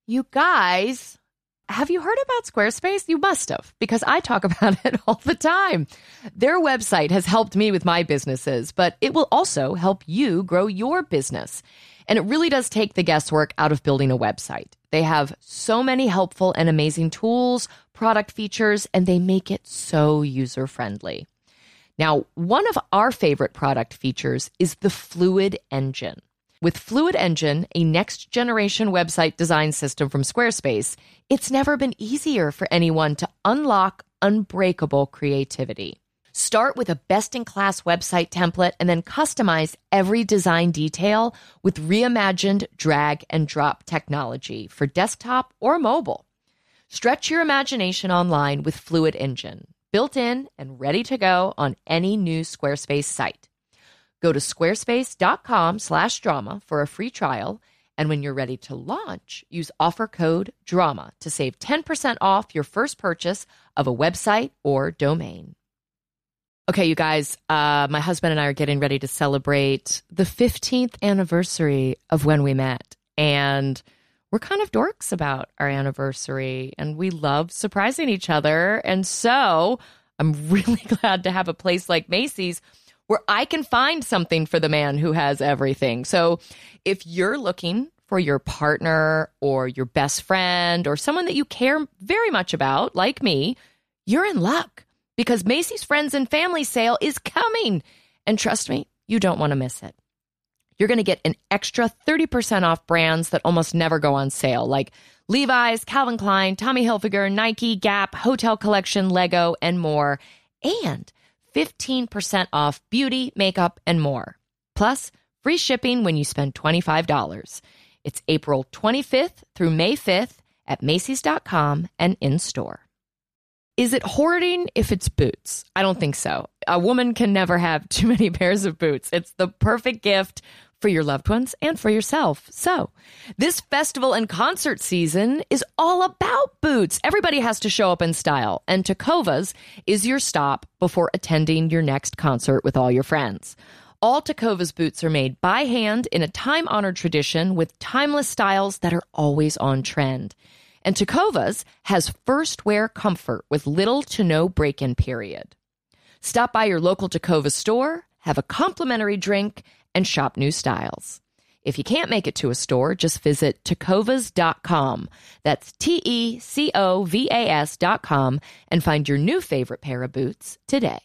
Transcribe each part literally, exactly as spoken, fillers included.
You guys, have you heard about Squarespace? You must have, because I talk about it all the time. Their website has helped me with my businesses, but it will also help you grow your business. And it really does take the guesswork out of building a website. They have so many helpful and amazing tools, product features, and they make it so user-friendly. Now, one of our favorite product features is the Fluid Engine. With Fluid Engine, a next-generation website design system from Squarespace, it's never been easier for anyone to unlock unbreakable creativity. Start with a best-in-class website template and then customize every design detail with reimagined drag-and-drop technology for desktop or mobile. Stretch your imagination online with Fluid Engine, built in and ready to go on any new Squarespace site. Go to squarespace.com slash drama for a free trial, and when you're ready to launch, use offer code DRAMA to save ten percent off your first purchase of a website or domain. Okay, you guys, uh, my husband and I are getting ready to celebrate the fifteenth anniversary of when we met, and we're kind of dorks about our anniversary, and we love surprising each other, and so I'm really glad to have a place like Macy's where I can find something for the man who has everything. So if you're looking for your partner or your best friend or someone that you care very much about, like me, you're in luck because Macy's Friends and Family Sale is coming. And trust me, you don't want to miss it. You're going to get an extra thirty percent off brands that almost never go on sale, like Levi's, Calvin Klein, Tommy Hilfiger, Nike, Gap, Hotel Collection, Lego, and more. And fifteen percent off beauty, makeup, and more. Plus, free shipping when you spend twenty-five dollars. It's April twenty-fifth through May fifth at Macy's dot com and in-store. Is it hoarding if it's boots? I don't think so. A woman can never have too many pairs of boots. It's the perfect gift for your loved ones and for yourself. So, this festival and concert season is all about boots. Everybody has to show up in style, and Tecovas is your stop before attending your next concert with all your friends. All Tecovas boots are made by hand in a time-honored tradition with timeless styles that are always on trend. And Tecovas has first wear comfort with little to no break-in period. Stop by your local Tecovas store, have a complimentary drink, and shop new styles. If you can't make it to a store, just visit tecovas dot com. That's T E C O V A S dot com and find your new favorite pair of boots today.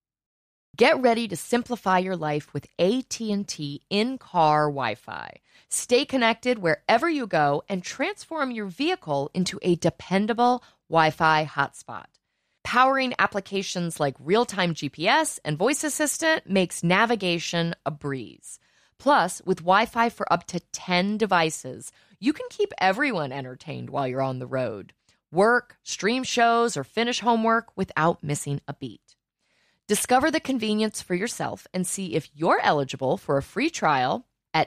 Get ready to simplify your life with A T and T in-car Wi-Fi. Stay connected wherever you go and transform your vehicle into a dependable Wi-Fi hotspot. Powering applications like real-time G P S and voice assistant makes navigation a breeze. Plus, with Wi-Fi for up to ten devices, you can keep everyone entertained while you're on the road. Work, stream shows, or finish homework without missing a beat. Discover the convenience for yourself and see if you're eligible for a free trial at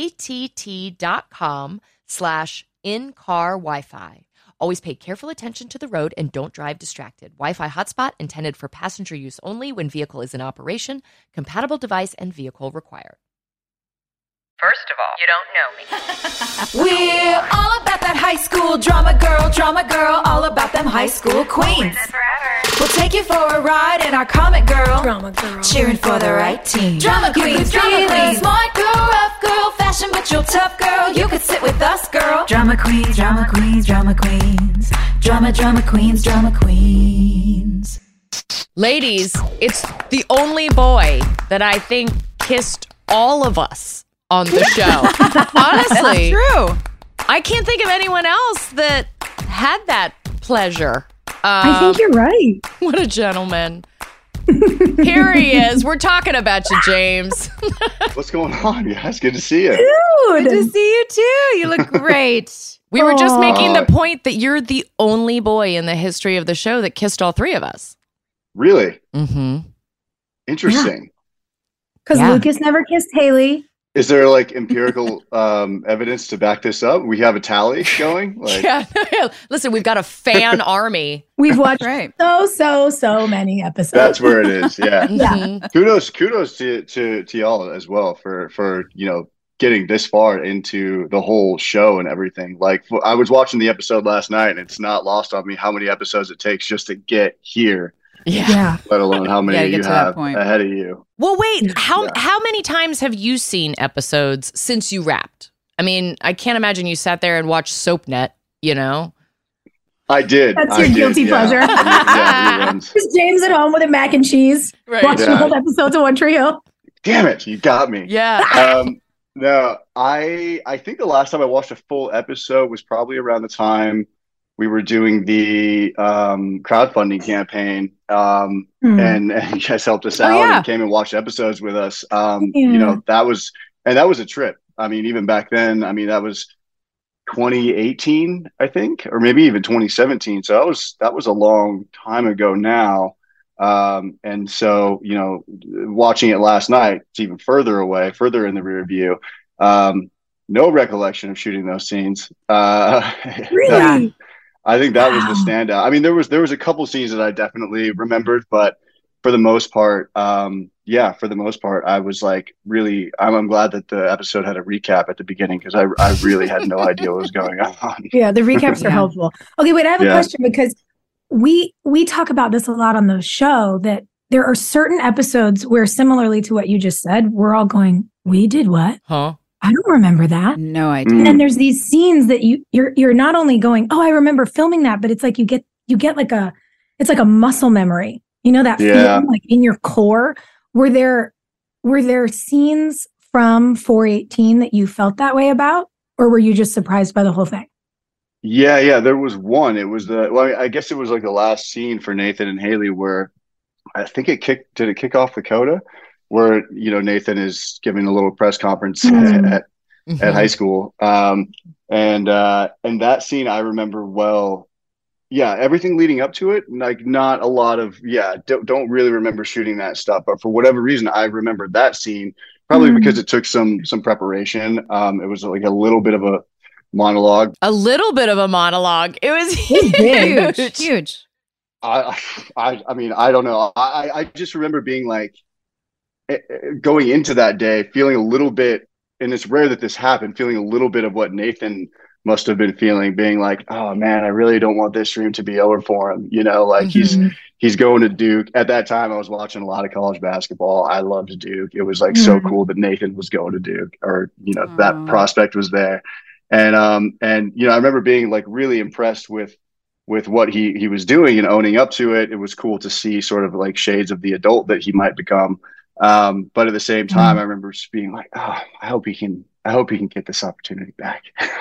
att.com slash in-car Wi-Fi. Always pay careful attention to the road and don't drive distracted. Wi-Fi hotspot intended for passenger use only when vehicle is in operation. Compatible device and vehicle required. First of all, you don't know me. We're all about that high school drama girl, drama girl, all about them high school queens. We'll take you for a ride in our comic girl, drama girl, cheering for the right team. Drama queens, drama queens, smart girl, rough girl, fashion but you're tough girl. You could sit with us, girl. Drama queens, drama queens, drama queens, drama, drama queens, drama queens. Ladies, it's the only boy that I think kissed all of us on the show. Honestly. That's true. I can't think of anyone else that had that pleasure. Um, I think you're right. What a gentleman. Here he is. We're talking about you, James. What's going on, guys? Good to see you. Good to see you too. You look great. We were just making the Aw. point that you're the only boy in the history of the show that kissed all three of us. Really? Mm-hmm. Interesting. Because Yeah. Lucas never kissed Haley. Is there like empirical um, evidence to back this up? We have a tally going? Like, Yeah. Listen, we've got a fan army. We've watched Right. so, so, so many episodes. that's where it is. Yeah. Yeah. Mhm. kudos, kudos to, to to y'all as well for for you know getting this far into the whole show and everything. Like I was watching the episode last night, and it's not lost on me how many episodes it takes just to get here. Yeah. Yeah. Let alone how many get you to that have point. ahead of you. Well, wait, how Yeah. how many times have you seen episodes since you wrapped? I mean, I can't imagine you sat there and watched SoapNet, you know? I did. That's I your did, guilty yeah. pleasure. Yeah, reruns. Just James at home with a mac and cheese, Right. watching Yeah. old episodes of One Tree Hill. Damn it, you got me. Yeah. Um, no, I I think the last time I watched a full episode was probably around the time we were doing the um, crowdfunding campaign, um, Hmm. and, and you guys helped us Oh, out yeah. and came and watched episodes with us. Um, Yeah. You know, that was and that was a trip. I mean, even back then, I mean, that was twenty eighteen, I think, or maybe even twenty seventeen. So that was that was a long time ago now. Um, and so, you know, watching it last night, it's even further away, further in the rear view. Um, no recollection of shooting those scenes. Uh, Really? I think that was Wow. the standout. I mean, there was there was a couple scenes that I definitely remembered, but for the most part, um, yeah, for the most part, I was like really. I'm, I'm glad that the episode had a recap at the beginning because I I really had no idea what was going on. Yeah, the recaps are Yeah. helpful. Okay, wait, I have a Yeah. question because we we talk about this a lot on the show that there are certain episodes where similarly to what you just said, we're all going, "We did what? Huh? I don't remember that." No idea. And then there's these scenes that you you're you're not only going, "Oh, I remember filming that," but it's like you get you get like a it's like a muscle memory. You know that Yeah. feeling like in your core. Were there were there scenes from four eighteen that you felt that way about, or were you just surprised by the whole thing? Yeah, yeah, there was one. It was the well, I guess it was like the last scene for Nathan and Haley where I think it kicked did it kick off the coda where you know Nathan is giving a little press conference Mhm. at at high school. Um, and uh, and that scene I remember well. Yeah, everything leading up to it, like not a lot of yeah, don't, don't really remember shooting that stuff, but for whatever reason, I remembered that scene probably Mhm. because it took some some preparation. Um, it was like a little bit of a monologue. A little bit of a monologue. It was big. huge. Huge. I, I, I mean, I don't know. I, I just remember being like eh, eh, going into that day, feeling a little bit, and it's rare that this happened, feeling a little bit of what Nathan must have been feeling, being like, oh man, I really don't want this dream to be over for him. You know, like he's, Mhm. he's going to Duke. At that time, I was watching a lot of college basketball. I loved Duke. It was like so Mhm. cool that Nathan was going to Duke, or, you know, Aw. that prospect was there. And, um, and, you know, I remember being like really impressed with, with what he, he was doing and owning up to it. It was cool to see sort of like shades of the adult that he might become. Um, but at the same time, I remember just being like, oh, I hope he can, I hope he can get this opportunity back,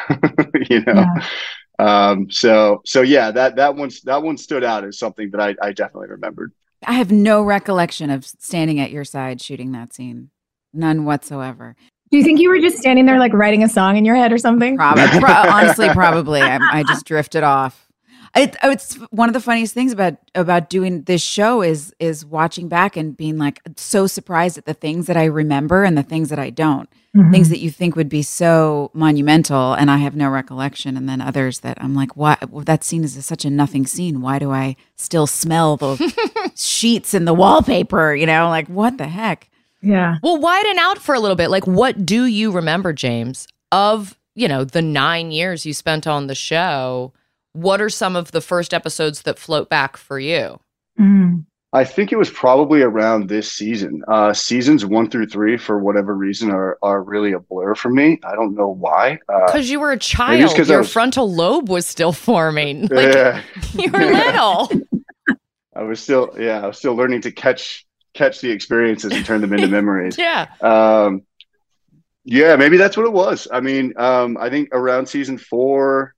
you know? Yeah. Um, so, so yeah, that, that one, that one stood out as something that I, I definitely remembered. I have no recollection of standing at your side shooting that scene. None whatsoever. Do you think you were just standing there like writing a song in your head or something? Probably, pro- honestly, probably. I, I just drifted off. It, it's one of the funniest things about about doing this show is is watching back and being like so surprised at the things that I remember and the things that I don't. Mhm. Things that you think would be so monumental, and I have no recollection, and then others that I'm like, why? Well, that scene is such a nothing scene. Why do I still smell the sheets and the wallpaper? You know, like what the heck? Yeah. Well, widen out for a little bit. Like, what do you remember, James, of, you know, the nine years you spent on the show? What are some of the first episodes that float back for you? Mhm. I think it was probably around this season. Uh, seasons one through three, for whatever reason, are are really a blur for me. I don't know why. Uh, Because you were a maybe it's child. 'cause I Your was- frontal lobe was still forming. Like, yeah, you were little. I was still, yeah, I was still learning to catch catch the experiences and turn them into memories. Yeah. Um, yeah, maybe that's what it was. I mean, um, I think around season four,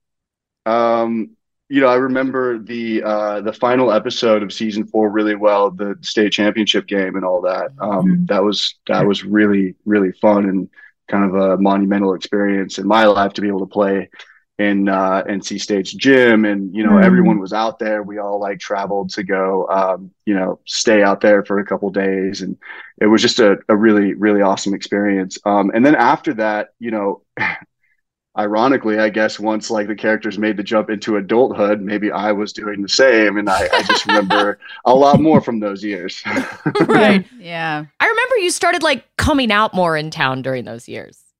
um, you know, I remember the uh, the final episode of season four really well, the state championship game and all that. Um, Mhm. that was that was really really fun and kind of a monumental experience in my life to be able to play in uh, N C State's gym, and you know, Mhm. everyone was out there. We all like traveled to go, um, you know, stay out there for a couple days, and it was just a, a really really awesome experience. Um, and then after that, you know. Ironically, I guess once like the characters made the jump into adulthood, maybe I was doing the same, and I, I just remember a lot more from those years. Right. Yeah. I remember you started like coming out more in town during those years.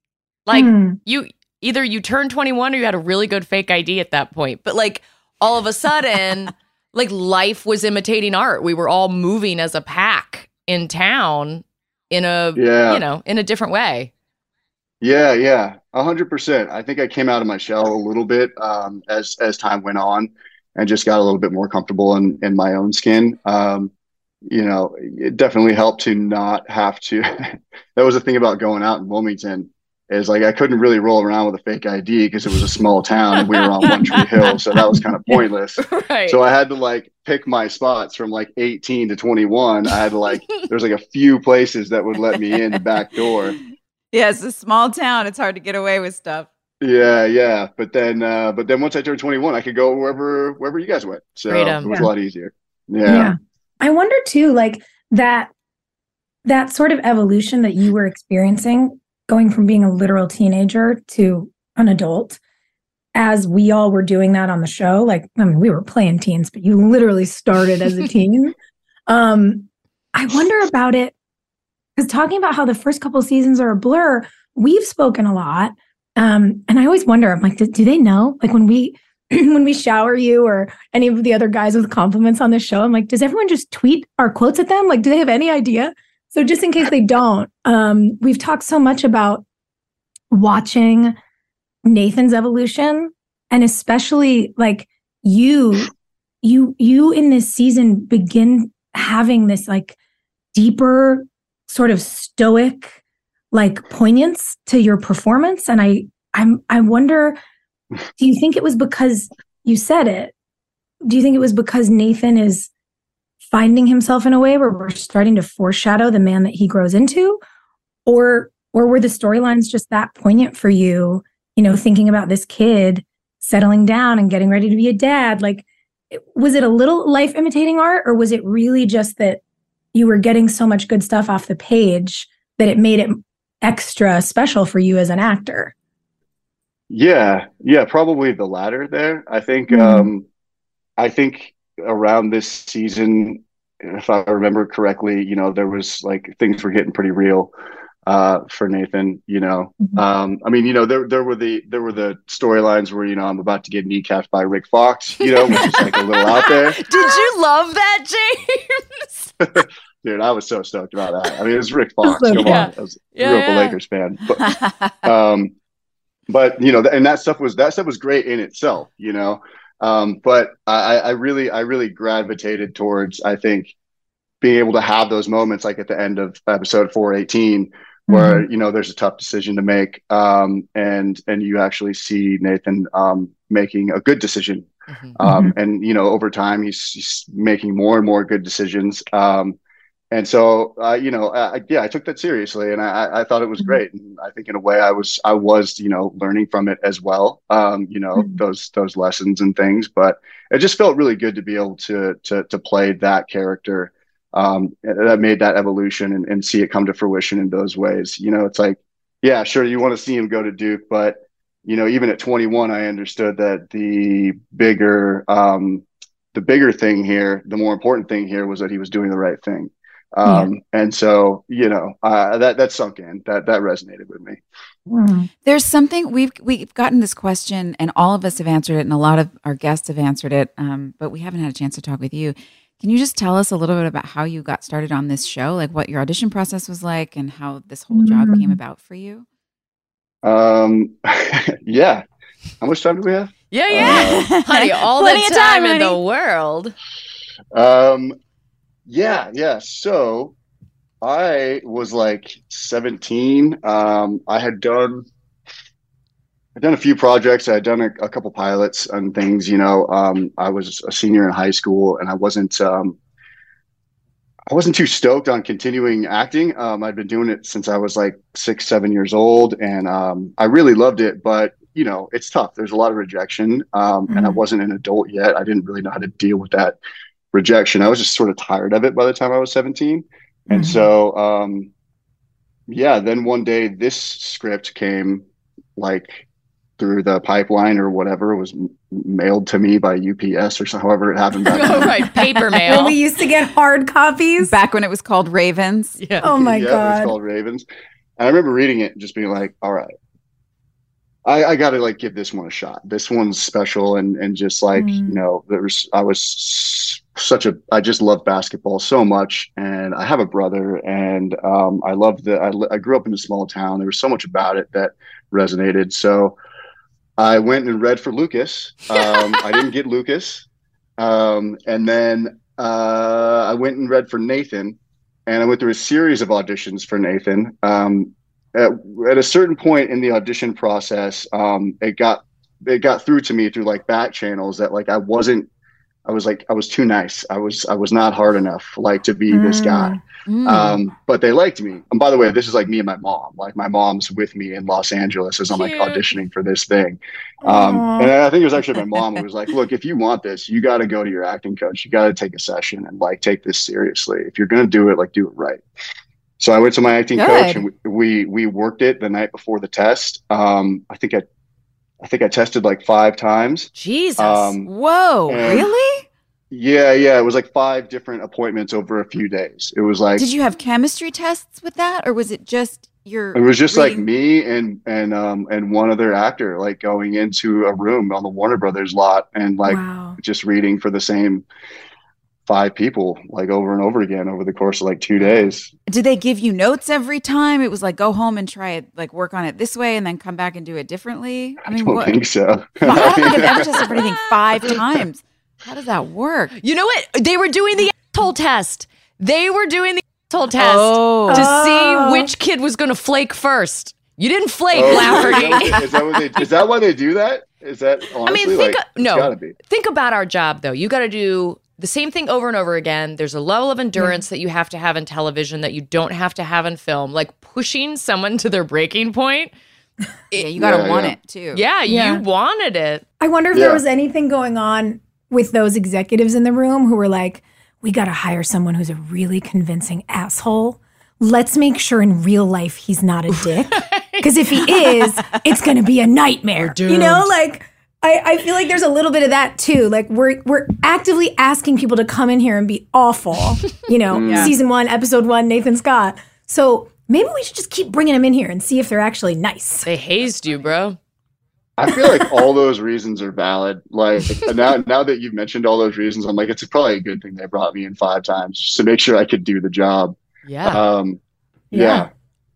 Like Hmm. you either you turned twenty-one or you had a really good fake I D at that point. But like all of a sudden, like life was imitating art. We were all moving as a pack in town in a, Yeah. you know, in a different way. Yeah, yeah, a hundred percent. I think I came out of my shell a little bit um, as as time went on, and just got a little bit more comfortable in in my own skin. Um, you know, it definitely helped to not have to. That was the thing about going out in Wilmington, is like I couldn't really roll around with a fake I D because it was a small town and we were on One Tree Hill, so that was kind of pointless. Right. So I had to like pick my spots from like eighteen to twenty-one. I had to like there's like a few places that would let me in the back door. Yeah, it's a small town. It's hard to get away with stuff. Yeah, yeah. But then uh but then once I turned twenty-one, I could go wherever wherever you guys went. So Freedom. it was Yeah. a lot easier. Yeah. Yeah. I wonder too, like that that sort of evolution that you were experiencing, going from being a literal teenager to an adult, as we all were doing that on the show. Like, I mean, we were playing teens, but you literally started as a teen. Um, I wonder about it, because talking about how the first couple seasons are a blur, we've spoken a lot. Um, and I always wonder, I'm like, do, do they know? Like when we when we shower you or any of the other guys with compliments on the show, I'm like, does everyone just tweet our quotes at them? Like, do they have any idea? So just in case they don't, um, we've talked so much about watching Nathan's evolution, and especially like you, you, you in this season begin having this like deeper sort of stoic, like poignance to your performance. And I, I'm, I wonder, do you think it was because you said it? Do you think it was because Nathan is finding himself in a way where we're starting to foreshadow the man that he grows into? Or, or were the storylines just that poignant for you, you know, thinking about this kid settling down and getting ready to be a dad? Like, was it a little life imitating art, or was it really just that you were getting so much good stuff off the page that it made it extra special for you as an actor? Yeah, yeah, probably the latter there. I think Mhm. um I think around this season, if I remember correctly, you know, there was like things were getting pretty real uh for Nathan, you know. Mhm. Um I mean, you know, there there were the there were the storylines where, you know, I'm about to get kneecapped by Rick Fox, you know, which is like a little out there. Did you love that, James? Dude, I was so stoked about that. I mean, it was Rick Fox. So Come good. on. I was Yeah, grew up a yeah. Lakers fan. But um but you know, and that stuff was that stuff was great in itself, you know. Um, but I, I really, I really gravitated towards, I think, being able to have those moments, like at the end of episode four eighteen, where you know there's a tough decision to make, um, and and you actually see Nathan um, making a good decision, Mhm. um, and you know over time he's, he's making more and more good decisions. Um, And so, uh, you know, I, yeah, I took that seriously, and I, I thought it was Mhm. great. And I think, in a way, I was, I was, you know, learning from it as well. Um, you know, Mhm. those those lessons and things. But it just felt really good to be able to to to play that character. Um, that made that evolution and, and see it come to fruition in those ways. You know, it's like, yeah, sure, you want to see him go to Duke, but you know, even at twenty-one, I understood that the bigger, um, the bigger thing here, the more important thing here, was that he was doing the right thing. Um, and so, you know, uh, that, that sunk in, that, that resonated with me. Mhm. There's something we've we've gotten this question, and all of us have answered it, and a lot of our guests have answered it, um, but we haven't had a chance to talk with you. Can you just tell us a little bit about how you got started on this show, like what your audition process was like, and how this whole job Mm. came about for you? Um, yeah. How much time do we have? Yeah, yeah. Honey, all the Plenty time, of time, in the honey. world. Um, yeah, yeah. So I was like seventeen. Um, I had done, I'd done a few projects. I had done a, a couple pilots and things, you know. Um, I was a senior in high school, and I wasn't, um, I wasn't too stoked on continuing acting. Um, I'd been doing it since I was like six, seven years old, and um, I really loved it. But you know, it's tough. There's a lot of rejection, um, and I Mhm. wasn't an adult yet. I didn't really know how to deal with that rejection. I was just sort of tired of it by the time I was seventeen. And Mhm. so, um, yeah, then one day this script came like through the pipeline or whatever. It was m- mailed to me by U P S or so, however it happened back Oh, then. right. Paper When mail. we used to get hard copies. Back when it was called Ravens. Yeah. Oh my Yeah, it was God. called Ravens. And I remember reading it and just being like, all right, I, I got to like give this one a shot. This one's special, and and just like Mm. you know, there was I was s- such a I just love basketball so much, and I have a brother, and um, I love the I, li- I grew up in a small town. There was so much about it that resonated. So I went and read for Lucas. Um, I didn't get Lucas, um, and then uh, I went and read for Nathan, and I went through a series of auditions for Nathan. Um, at, at a certain point in the audition process, um, it got it got through to me through like back channels that like I wasn't I was like I was too nice. I was I was not hard enough like to be this guy. Mm. Um, but they liked me. And by the way, this is like me and my mom. Like my mom's with me in Los Angeles as I'm like Cute. auditioning for this thing. Um, Aw. and I think it was actually my mom who was like, "Look, if you want this, you got to go to your acting coach. You got to take a session and like take this seriously. If you're gonna do it, like do it right." So I went to my acting Good. coach, and we, we we worked it the night before the test. Um, I think I I think I tested like five times. Jesus. Um, Whoa, and- really? Yeah, yeah, it was like five different appointments over a few days. It was like Did you have chemistry tests with that, or was it just your? it was just like reading- me and and um and one other actor like going into a room on the Warner Brothers lot and like Wow. just reading for the same five people like over and over again over the course of like two days. Did they give you notes every time? It was like go home and try it, like work on it this way, and then come back and do it differently. I I mean, don't what? think so. I don't think I've ever tested for anything five times. How does that work? You know what? They were doing the asshole test. They were doing the asshole test Oh. to Oh. see which kid was going to flake first. You didn't flake, Oh, Lafferty. is that what they, is that why they do that? Is that honestly I mean, think like, no. it's gotta be. Think about our job, though. You got to do the same thing over and over again. There's a level of endurance that you have to have in television that you don't have to have in film. Like pushing someone to their breaking point. Yeah, you got to Yeah, want yeah. it too. Yeah, Yeah. you wanted it. I wonder if Yeah. there was anything going on with those executives in the room who were like, we got to hire someone who's a really convincing asshole. Let's make sure in real life he's not a dick. Because if he is, it's going to be a nightmare. You know, like I, I feel like there's a little bit of that too. Like we're we're actively asking people to come in here and be awful. You know, Yeah. season one, episode one, Nathan Scott. So maybe we should just keep bringing them in here and see if they're actually nice. They hazed you, bro. I feel like all those reasons are valid. Like now, now that you've mentioned all those reasons, I'm like, it's probably a good thing they brought me in five times just to make sure I could do the job. Yeah. Um, yeah. Yeah.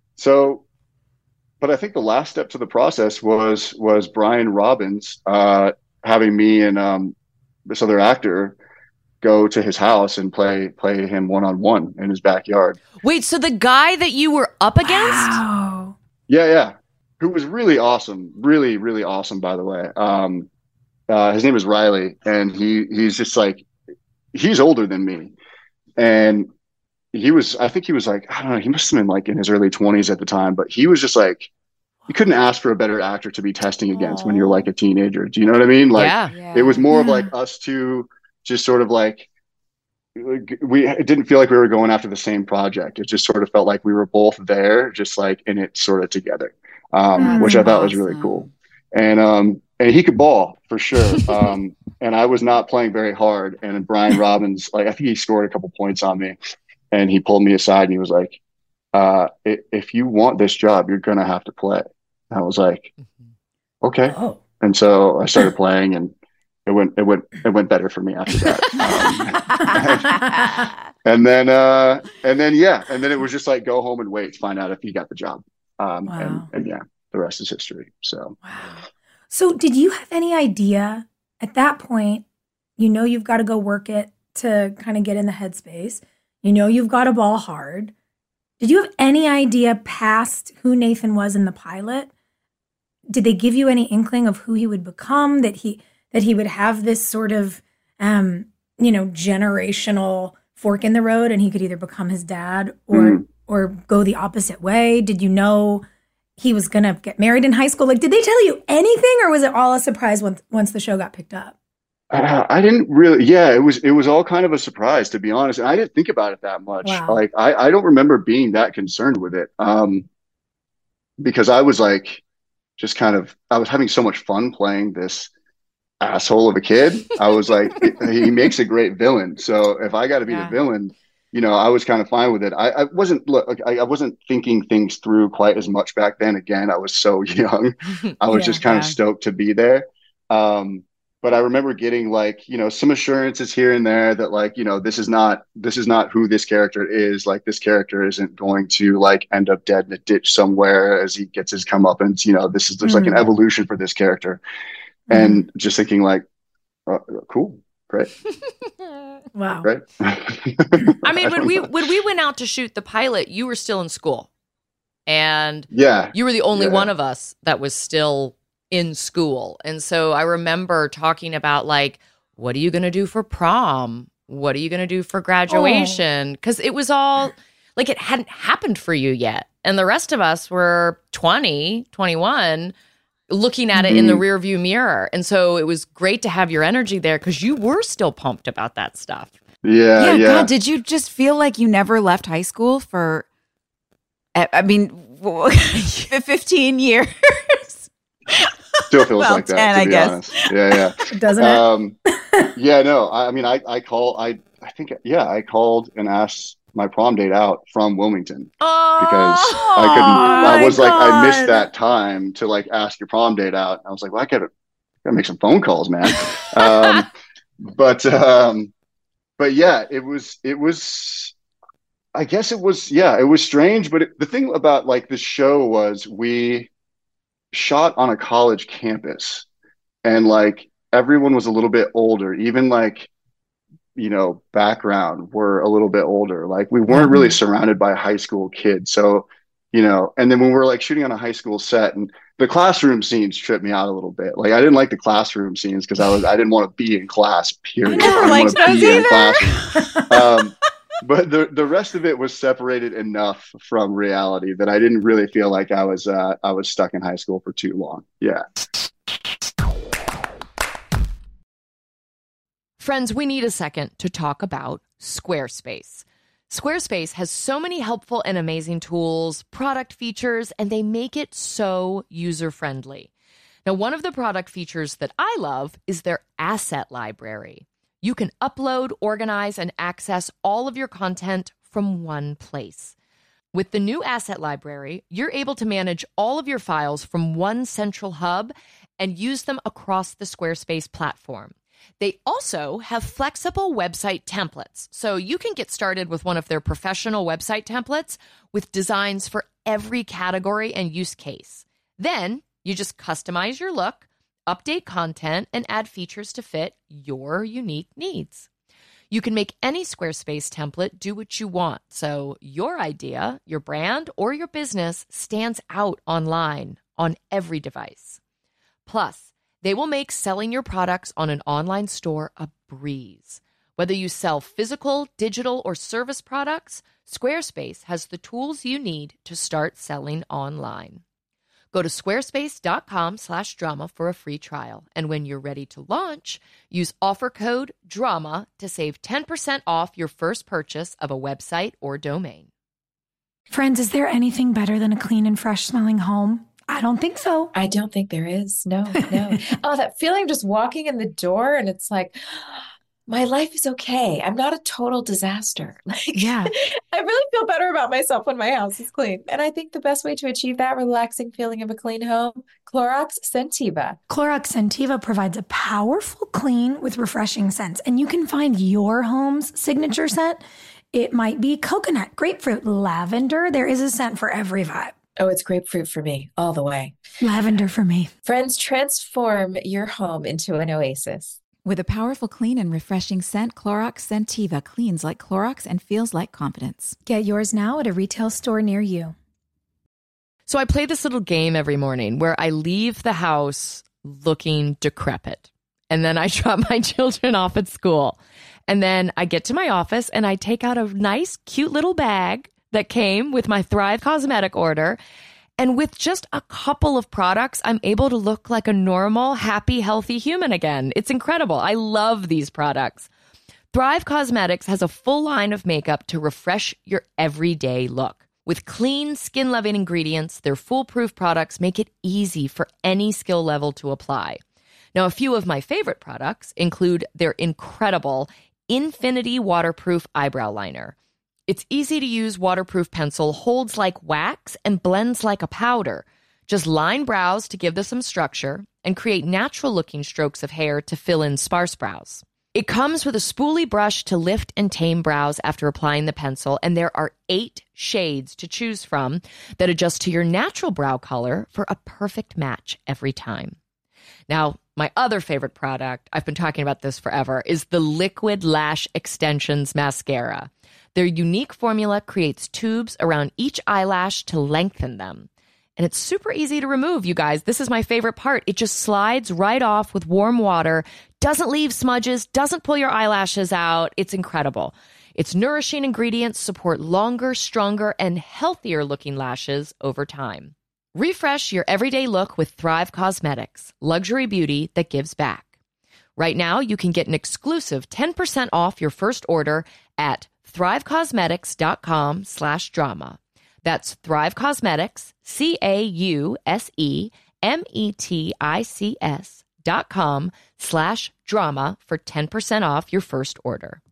So, but I think the last step to the process was was Brian Robbins uh, having me and um, this other actor go to his house and play play him one on one in his backyard. Wait, so the guy that you were up against? Wow. Yeah, yeah. Who was really awesome, really, really awesome. By the way, um, uh, his name is Riley, and he he's just like he's older than me, and he was. I think he was like I don't know. He must have been like in his early twenties at the time, but he was just like you couldn't ask for a better actor to be testing against when you're like a teenager. Do you know what I mean? Like yeah. Yeah. it was more of Yeah. like us two, just sort of like we it didn't feel like we were going after the same project. It just sort of felt like we were both there, just like in it sort of together. Um, That's which I thought was really awesome. cool. And um, and he could ball for sure. Um, and I was not playing very hard. And Brian Robbins, like I think he scored a couple points on me, and he pulled me aside and he was like, uh, i- "If you want this job, you're gonna have to play." And I was like, "Okay." Oh. And so I started playing, and it went it went it went better for me after that. Um, and then uh, and then yeah, and then it was just like go home and wait to find out if he got the job. Um, Wow. and, and yeah, the rest is history. So So, did you have any idea at that point? You know, you've got to go work it to kind of get in the headspace. You know, you've got to ball hard. Did you have any idea past who Nathan was in the pilot? Did they give you any inkling of who he would become? That he that he would have this sort of, um, you know, generational fork in the road, and he could either become his dad or Mhm. or go the opposite way? Did you know he was going to get married in high school? Like, did they tell you anything, or was it all a surprise once once the show got picked up? uh, I didn't really. Yeah, it was it was all kind of a surprise, to be honest. And I didn't think about it that much. Wow. Like I I don't remember being that concerned with it. Um, because I was like, just kind of I was having so much fun playing this asshole of a kid. I was like, he makes a great villain. So if I got to be Yeah. the villain, you know, I was kind of fine with it. I, I wasn't look, I, I wasn't thinking things through quite as much back then. Again, I was so young. I was Yeah, just kind yeah. of stoked to be there. Um, but I remember getting like, you know, some assurances here and there that like, you know, this is not this is not who this character is. Like this character isn't going to like end up dead in a ditch somewhere as he gets his comeuppance. You know, this is there's like an Mhm. evolution for this character. Mhm. And just thinking like, uh, cool, great, Wow. great. I mean, when we when we went out to shoot the pilot, you were still in school, and yeah, you were the only Yeah. one of us that was still in school. And so I remember talking about like, what are you going to do for prom? What are you going to do for graduation? Because it was all like it hadn't happened for you yet. And the rest of us were twenty, twenty-one, looking at it in the Mhm. rear view mirror. And so it was great to have your energy there because you were still pumped about that stuff. yeah, yeah, yeah. God, did you just feel like you never left high school for, I I mean, fifteen years? Still feels Well, like that, ten, to I be guess. honest. Yeah, Doesn't yeah. it? Um, yeah, no, I, I mean, I, I call, I, I think, yeah, I called and asked my prom date out from Wilmington because Oh, I couldn't, I my was like, I missed God. that time to like ask your prom date out. I was like, well, I gotta, gotta make some phone calls, man. um, but, um, but yeah, it was, it was, I guess it was, yeah, it was strange. But it, the thing about like the show was we shot on a college campus and like everyone was a little bit older, even like, you know, background were a little bit older. Like we weren't really surrounded by high school kids. So, you know, and then when we're like shooting on a high school set and the classroom scenes tripped me out a little bit. Like I didn't like the classroom scenes because I was, I didn't want to be in class, period. never I didn't liked want to those be in either. classroom. Um, but the the rest of it was separated enough from reality that I didn't really feel like I was uh, I was stuck in high school for too long. Yeah. Friends, we need a second to talk about Squarespace. Squarespace has so many helpful and amazing tools, product features, and they make it so user-friendly. Now, one of the product features that I love is their asset library. You can upload, organize, and access all of your content from one place. With the new asset library, you're able to manage all of your files from one central hub and use them across the Squarespace platform. They also have flexible website templates, so you can get started with one of their professional website templates with designs for every category and use case. Then you just customize your look, update content, and add features to fit your unique needs. You can make any Squarespace template do what you want, so your idea, your brand, or your business stands out online on every device. Plus, they will make selling your products on an online store a breeze. Whether you sell physical, digital, or service products, Squarespace has the tools you need to start selling online. Go to squarespace.com slash drama for a free trial. And when you're ready to launch, use offer code DRAMA to save ten percent off your first purchase of a website or domain. Friends, is there anything better than a clean and fresh smelling home? I don't think so. I don't think there is. No, no. Oh, that feeling just walking in the door and it's like, my life is okay. I'm not a total disaster. Like, Yeah. I really feel better about myself when my house is clean. And I think the best way to achieve that relaxing feeling of a clean home, Clorox Scentiva. Clorox Scentiva provides a powerful clean with refreshing scents, and you can find your home's signature scent. It might be coconut, grapefruit, lavender. There is a scent for every vibe. Oh, it's grapefruit for me all the way. Lavender for me. Friends, transform your home into an oasis. With a powerful, clean, and refreshing scent, Clorox Scentiva cleans like Clorox and feels like confidence. Get yours now at a retail store near you. So I play this little game every morning where I leave the house looking decrepit. And then I drop my children off at school. And then I get to my office and I take out a nice, cute little bag that came with my Thrive Cosmetic order. And with just a couple of products, I'm able to look like a normal, happy, healthy human again. It's incredible. I love these products. Thrive Cosmetics has a full line of makeup to refresh your everyday look. With clean, skin-loving ingredients, their foolproof products make it easy for any skill level to apply. Now, a few of my favorite products include their incredible Infinity Waterproof Eyebrow Liner. Its easy-to-use waterproof pencil holds like wax and blends like a powder. Just line brows to give them some structure and create natural-looking strokes of hair to fill in sparse brows. It comes with a spoolie brush to lift and tame brows after applying the pencil, and there are eight shades to choose from that adjust to your natural brow color for a perfect match every time. Now, my other favorite product, I've been talking about this forever, is the Liquid Lash Extensions Mascara. Their unique formula creates tubes around each eyelash to lengthen them. And it's super easy to remove, you guys. This is my favorite part. It just slides right off with warm water, doesn't leave smudges, doesn't pull your eyelashes out. It's incredible. Its nourishing ingredients support longer, stronger, and healthier looking lashes over time. Refresh your everyday look with Thrive Causemetics, luxury beauty that gives back. Right now, you can get an exclusive ten percent off your first order at thrivecausemetics.com slash drama. That's Thrive Causemetics, C A U S E M E T I C S dot com slash drama for ten percent off your first order.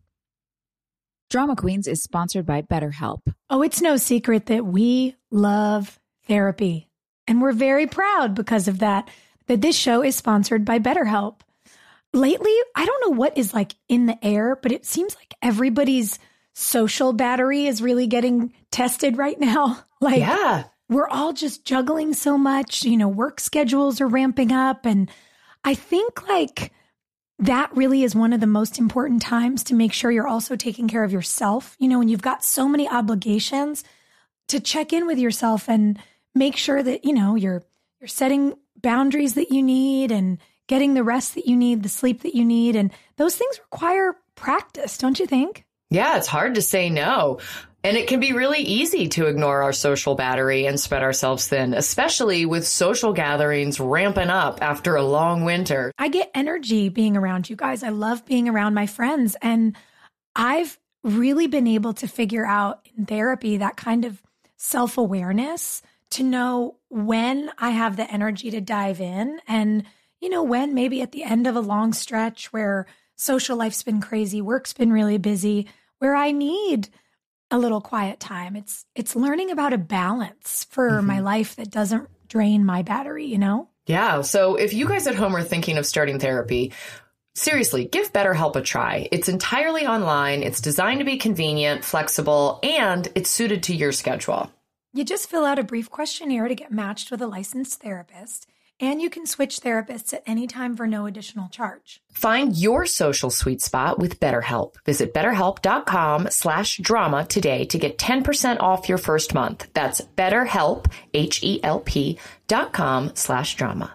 Drama Queens is sponsored by BetterHelp. Oh, it's no secret that we love therapy. And we're very proud because of that, that this show is sponsored by BetterHelp. Lately, I don't know what is like in the air, but it seems like everybody's social battery is really getting tested right now. Like, Yeah. we're all just juggling so much, you know, work schedules are ramping up. And I think like that really is one of the most important times to make sure you're also taking care of yourself. You know, when you've got so many obligations, to check in with yourself and make sure that, you know, you're you're setting boundaries that you need and getting the rest that you need, the sleep that you need. And those things require practice, don't you think? Yeah, it's hard to say no. And it can be really easy to ignore our social battery and spread ourselves thin, especially with social gatherings ramping up after a long winter. I get energy being around you guys. I love being around my friends. And I've really been able to figure out in therapy that kind of self-awareness to know when I have the energy to dive in and, you know, when maybe at the end of a long stretch where social life's been crazy, work's been really busy, where I need a little quiet time. It's it's learning about a balance for Mm-hmm. my life that doesn't drain my battery, you know? Yeah. So if you guys at home are thinking of starting therapy, seriously, give BetterHelp a try. It's entirely online. It's designed to be convenient, flexible, and it's suited to your schedule. You just fill out a brief questionnaire to get matched with a licensed therapist, and you can switch therapists at any time for no additional charge. Find your social sweet spot with BetterHelp. Visit betterhelp.com slash drama today to get ten percent off your first month. That's BetterHelp, H E L P dot com slash drama.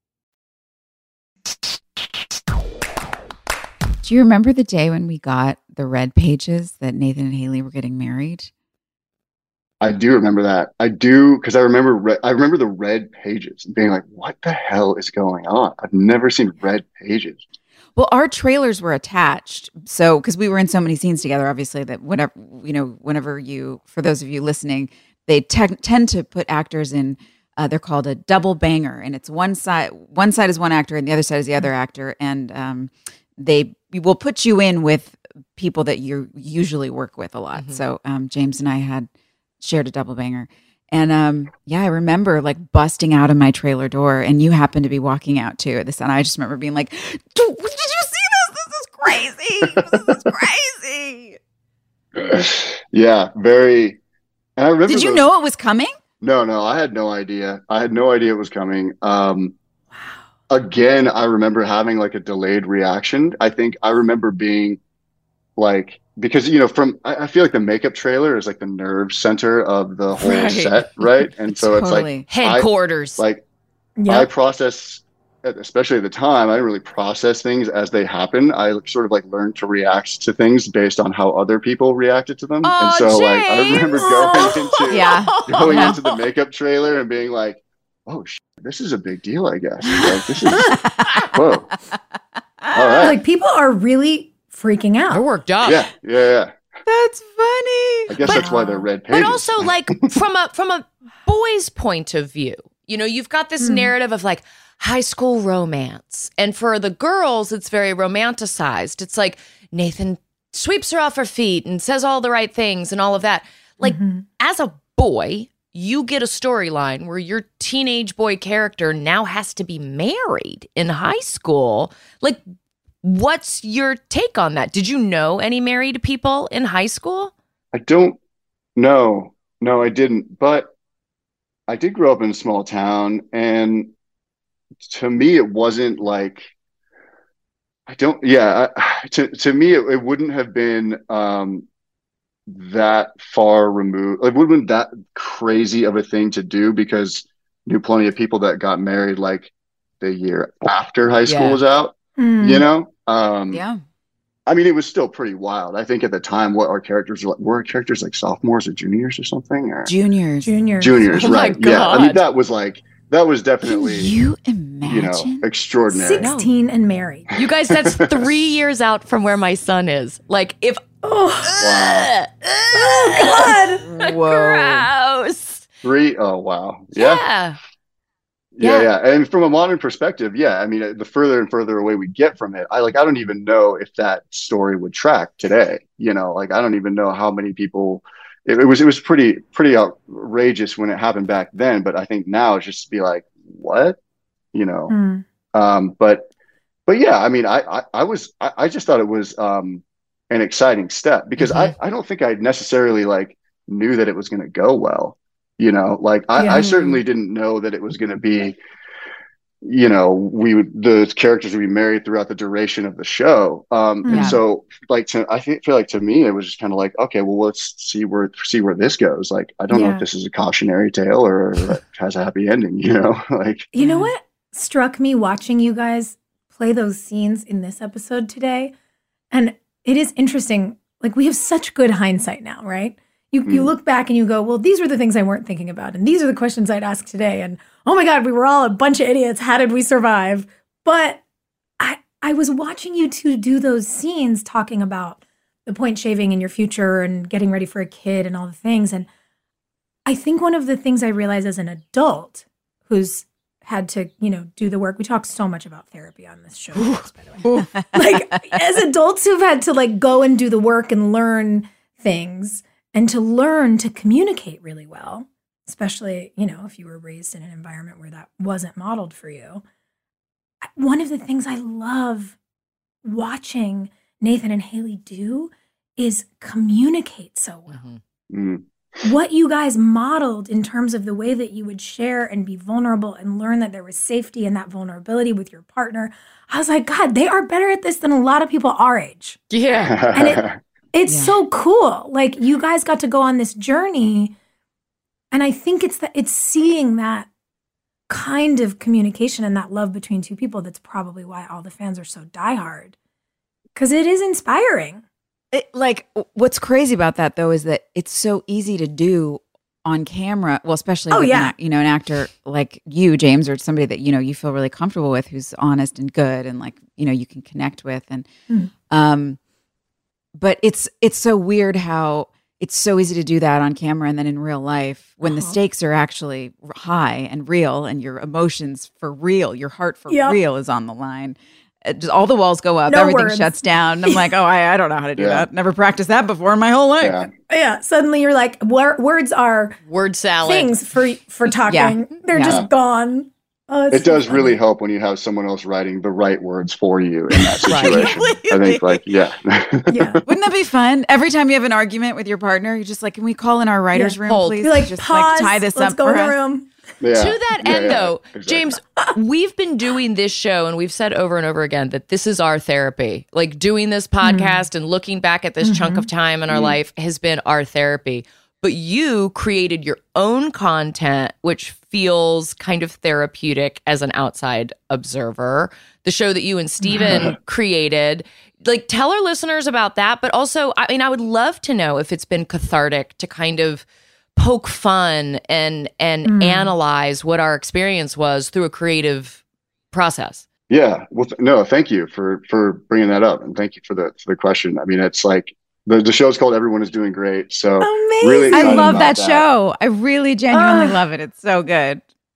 Do you remember the day when we got the red pages that Nathan and Haley were getting married? I do remember that. I do because I remember re- I remember the red pages and being like, "What the hell is going on?" I've never seen red pages. Well, our trailers were attached. So, because we were in so many scenes together, obviously, that whenever, you know, whenever you, for those of you listening, they te- tend to put actors in, uh, they're called a double banger. And it's one side, one side is one actor and the other side is the other actor. And um, they will put you in with people that you usually work with a lot. Mm-hmm. So, um, James and I had shared a double banger. And um, yeah, I remember like busting out of my trailer door and you happened to be walking out too at this. And I just remember being like, did you see this? This is crazy. This is crazy. Yeah, very. And I remember. Did you those- know it was coming? No, no, I had no idea. I had no idea it was coming. Um, again, I remember having like a delayed reaction. I think I remember being like, because, you know, from, I, I feel like the makeup trailer is like the nerve center of the whole Right. set, right? And so it's Totally. like, Headquarters. like, I Yep. process, especially at the time, I didn't really process things as they happen. I sort of like learned to react to things based on how other people reacted to them. Oh, and so like, I James! remember going into, Yeah. going Yeah. into the makeup trailer and being like, oh, sh- this is a big deal, I guess. Like, this is, whoa. All right. Like people are really freaking They're out. worked up. Yeah, yeah, yeah. That's funny. I guess But- that's why they're red pages. But also, like from a from a boy's point of view, you know, you've got this Mm. narrative of like high school romance, and for the girls, it's very romanticized. It's like Nathan sweeps her off her feet and says all the right things and all of that. Like, Mm-hmm. as a boy, you get a storyline where your teenage boy character now has to be married in high school. Like, what's your take on that? Did you know any married people in high school? I don't know. No, I didn't. But I did grow up in a small town, and to me, it wasn't like, I don't, yeah, I, to, to me, it, it wouldn't have been um, that far removed. It wouldn't have been that crazy of a thing to do, because I knew plenty of people that got married like the year after high school Yeah. was out, Mm. you know? Um, Yeah. I mean, it was still pretty wild. I think at the time, what our characters were, like, were our characters like sophomores or juniors or something? Or Juniors. Junior. juniors, Oh my right? Yeah. I mean, God. that was like, that was Can definitely, you you imagine? know, extraordinary. sixteen and married. You guys, that's three years out from where my son is. Like, if Oh, Wow. oh God. Whoa. gross. Three? Oh, wow. Yeah. Yeah. Yeah. Yeah. Yeah. And from a modern perspective, yeah. I mean, the further and further away we get from it, I like, I don't even know if that story would track today. You know, like, I don't even know how many people, it, it was, it was pretty, pretty outrageous when it happened back then. But I think now it's just to be like, what? You know? Mm. Um, but, but yeah, I mean, I, I, I was, I, I just thought it was, um, an exciting step, because I, I don't think I necessarily like knew that it was going to go well, you know, like I, Yeah. I certainly didn't know that it was going to be, you know, we would, the characters would be married throughout the duration of the show. Um, Yeah. and so like, to, I think, feel like to me, it was just kind of like, okay, well, let's see where, see where this goes. Like, I don't know Yeah. if this is a cautionary tale or it has a happy ending, you know, like, You know what struck me watching you guys play those scenes in this episode today? And it is interesting. Like, we have such good hindsight now, right? You you Mm. look back and you go, well, these were the things I weren't thinking about. And these are the questions I'd ask today. And oh my God, we were all a bunch of idiots. How did we survive? But I I was watching you two do those scenes talking about the point shaving in your future and getting ready for a kid and all the things. And I think one of the things I realized as an adult who's had to, you know, do the work. We talk so much about therapy on this show, folks, by the way. Like, as adults who've had to like go and do the work and learn things and to learn to communicate really well, especially, you know, if you were raised in an environment where that wasn't modeled for you. One of the things I love watching Nathan and Haley do is communicate so well. mm, What you guys modeled in terms of the way that you would share and be vulnerable and learn that there was safety in that vulnerability with your partner. I was like, God, they are better at this than a lot of people our age. Yeah. And it, it's Yeah. so cool. Like, you guys got to go on this journey. And I think it's that it's seeing that kind of communication and that love between two people that's probably why all the fans are so diehard. Because it is inspiring. It, like, what's crazy about that though is that it's so easy to do on camera. Well, especially Oh, with yeah. an, ac- you know, an actor like you, James, or somebody that you know you feel really comfortable with, who's honest and good, and like you know you can connect with, and Mm. um, but it's it's so weird how it's so easy to do that on camera, and then in real life, when the Uh-huh. stakes are actually r- high and real, and your emotions for real, your heart for Yep. real is on the line. It just all the walls go up, No everything words. shuts down. I'm like, oh, I, I don't know how to do Yeah. that. Never practiced that before in my whole life. yeah. Yeah. Suddenly you're like, wor- words are Word salad. things for for talking. They're Yeah. just gone. Oh, it's It does so really funny. help when you have someone else writing the right words for you in that Right. situation. I think, like, yeah. Yeah. Wouldn't that be fun? Every time you have an argument with your partner, you're just like, can we call in our writer's Yeah. room, Hold. please? Be like, just pause. like tie this let's up go for in the us. room. Yeah. To that Yeah, end, yeah, though, exactly. James, we've been doing this show and we've said over and over again that this is our therapy. Like, doing this podcast and looking back at this chunk of time in our life has been our therapy. But you created your own content, which feels kind of therapeutic as an outside observer. The show that you and Steven created. Like, tell our listeners about that. But also, I mean, I would love to know if it's been cathartic to kind of poke fun and and Mm. analyze what our experience was through a creative process. Yeah. Well, th- no, thank you for, for bringing that up. And thank you for the, for the question. I mean, it's like the, the show's called Everyone is Doing Great. So Amazing. really I excited love about that, show. I really genuinely Ugh. love it. It's so good.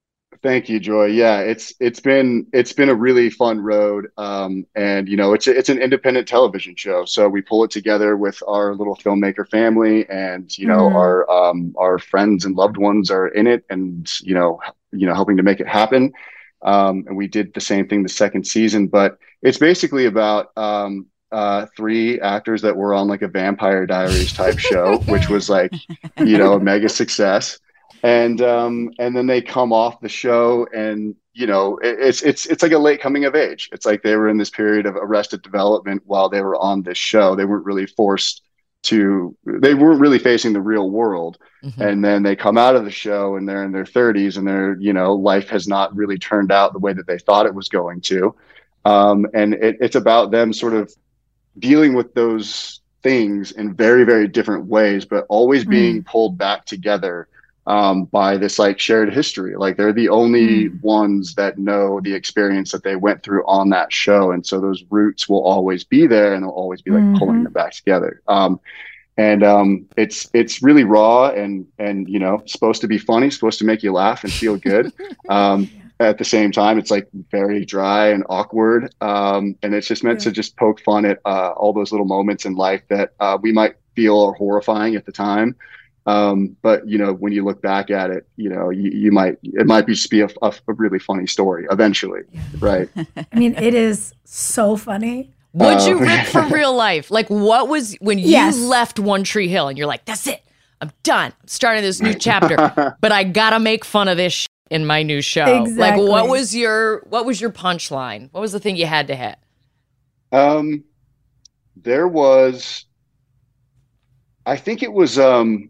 Thank you, Joy. Yeah, it's it's been it's been a really fun road, um, and you know it's a, it's an independent television show. So we pull it together with our little filmmaker family, and you know Mm. our um, our friends and loved ones are in it, and you know you know helping to make it happen. Um, and we did the same thing the second season, but it's basically about um, uh, three actors that were on like a Vampire Diaries type show, which was like you know a mega success. And um, and then they come off the show, and you know it, it's it's it's like a late coming of age. It's like they were in this period of arrested development while they were on this show. They weren't really forced to. They weren't really facing the real world. Mm-hmm. And then they come out of the show, and they're in their thirties, and their you know life has not really turned out the way that they thought it was going to. Um, and it, it's about them sort of dealing with those things in very very different ways, but always being Mm. pulled back together um, by this like shared history. Like they're the only Mm. ones that know the experience that they went through on that show. And so those roots will always be there, and they'll always be like pulling Mhm. them back together. Um, and um, it's, it's really raw and, and, you know, supposed to be funny, supposed to make you laugh and feel good. Um, at the same time, it's like very dry and awkward. Um, and it's just meant Yeah. to just poke fun at uh, all those little moments in life that uh, we might feel are horrifying at the time. Um, but you know, when you look back at it, you know, you, you might, it might be just be a, a, a really funny story eventually. Right. I mean, it is so funny. Would Uh, you rip from real life? Like, what was when you Yes. left One Tree Hill and you're like, that's it, I'm done, I'm starting this new chapter, but I gotta make fun of this shit in my new show. Like, Exactly. what was your what was your punchline? What was the thing you had to hit? Um, there was, I think it was, um,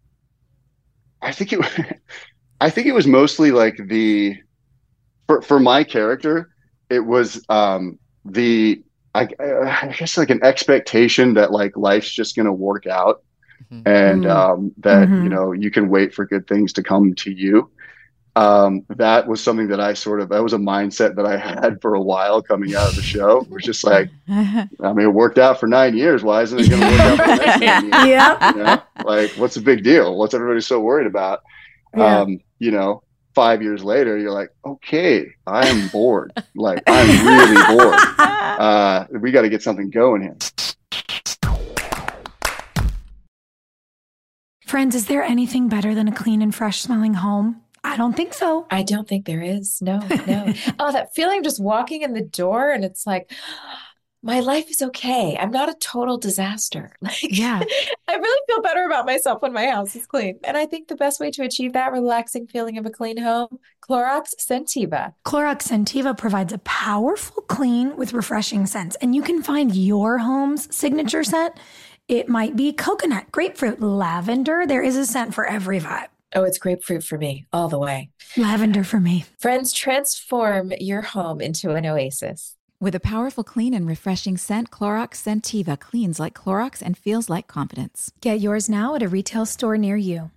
I think it, I think it was mostly like the, for, for my character, it was, um, the, I, I guess like an expectation that like life's just going to work out, Mhm. and, Mm. um, that, Mhm. you know, you can wait for good things to come to you. Um, that was something that I sort of, that was a mindset that I had for a while coming out of the show. It was just like, I mean, it worked out for nine years. Why isn't it going to work out for the next nine years? Yep. You know, like, what's the big deal? What's everybody so worried about? Yeah. Um, you know, five years later, you're like, okay, I am bored. Like, I'm really bored. Uh, we got to get something going here. Friends, is there anything better than a clean and fresh smelling home? I don't think so. I don't think there is. No, no. Oh, that feeling of just walking in the door and it's like, my life is okay. I'm not a total disaster. Like, Yeah. I really feel better about myself when my house is clean. And I think the best way to achieve that relaxing feeling of a clean home, Clorox Scentiva. Clorox Scentiva provides a powerful clean with refreshing scents, and you can find your home's signature scent. It might be coconut, grapefruit, lavender. There is a scent for every vibe. Oh, it's grapefruit for me, all the way. Lavender for me. Friends, transform your home into an oasis. With a powerful clean and refreshing scent, Clorox Scentiva cleans like Clorox and feels like confidence. Get yours now at a retail store near you.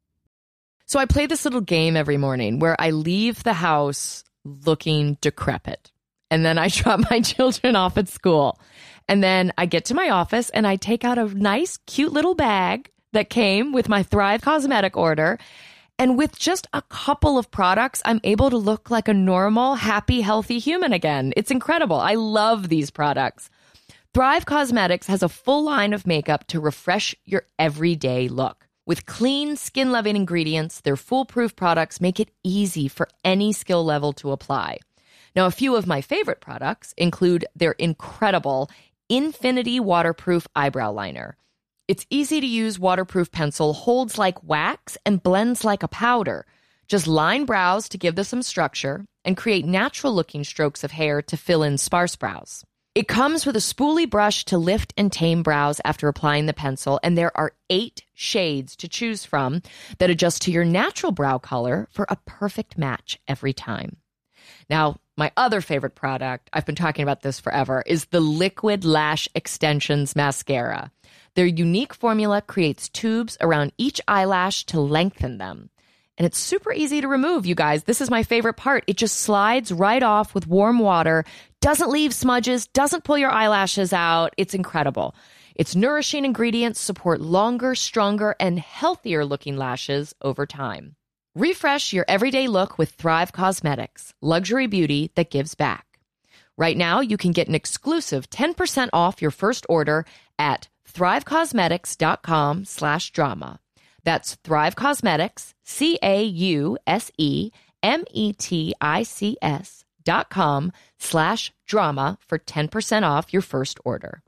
So I play this little game every morning where I leave the house looking decrepit. And then I drop my children off at school. And then I get to my office and I take out a nice, cute little bag that came with my Thrive Cosmetic order. And with just a couple of products, I'm able to look like a normal, happy, healthy human again. It's incredible. I love these products. Thrive Cosmetics has a full line of makeup to refresh your everyday look. With clean, skin-loving ingredients, their foolproof products make it easy for any skill level to apply. Now, a few of my favorite products include their incredible Infinity Waterproof Eyebrow Liner. Its easy-to-use waterproof pencil holds like wax and blends like a powder. Just line brows to give them some structure and create natural-looking strokes of hair to fill in sparse brows. It comes with a spoolie brush to lift and tame brows after applying the pencil, and there are eight shades to choose from that adjust to your natural brow color for a perfect match every time. Now, my other favorite product, I've been talking about this forever, is the Liquid Lash Extensions Mascara. Their unique formula creates tubes around each eyelash to lengthen them. And it's super easy to remove, you guys. This is my favorite part. It just slides right off with warm water, doesn't leave smudges, doesn't pull your eyelashes out. It's incredible. Its nourishing ingredients support longer, stronger, and healthier looking lashes over time. Refresh your everyday look with Thrive Causemetics, luxury beauty that gives back. Right now, you can get an exclusive ten percent off your first order at thrivecausemetics.com slash drama. That's Thrive Causemetics, C A U S E M E T I C S dot com slash drama for ten percent off your first order.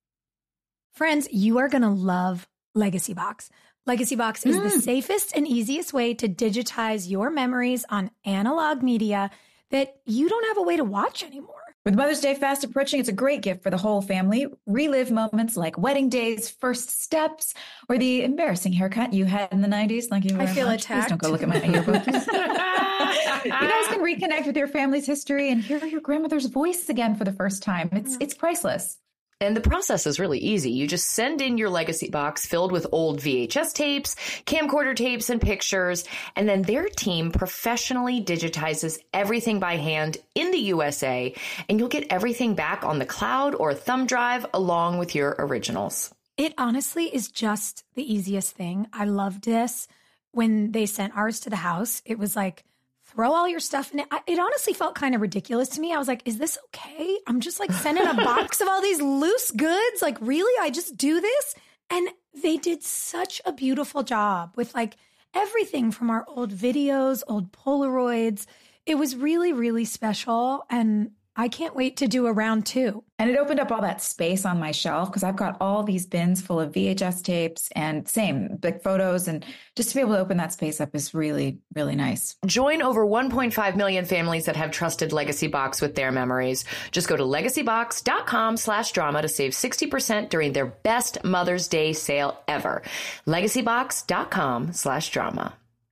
Friends, you are going to love Legacy Box. Legacy Box is mm. the safest and easiest way to digitize your memories on analog media that you don't have a way to watch anymore. With Mother's Day fast approaching, it's a great gift for the whole family. Relive moments like wedding days, first steps, or the embarrassing haircut you had in the nineties. Thank you very I feel much. attacked. Please don't go look at my yearbook. You guys can reconnect with your family's history and hear your grandmother's voice again for the first time. It's it's priceless. And the process is really easy. You just send in your Legacy Box filled with old V H S tapes, camcorder tapes, and pictures, and then their team professionally digitizes everything by hand in the U S A, and you'll get everything back on the cloud or a thumb drive along with your originals. It honestly is just the easiest thing. I loved this. When they sent ours to the house, it was like, throw all your stuff in it. I, it honestly felt kind of ridiculous to me. I was like, is this okay? I'm just like sending a box of all these loose goods. Like, really? I just do this? And they did such a beautiful job with like everything from our old videos, old Polaroids. It was really, really special. And I can't wait to do a round two. And it opened up all that space on my shelf because I've got all these bins full of V H S tapes and same big photos. And just to be able to open that space up is really, really nice. Join over one point five million families that have trusted Legacy Box with their memories. Just go to legacybox.com slash drama to save sixty percent during their best Mother's Day sale ever. legacybox.com slash drama.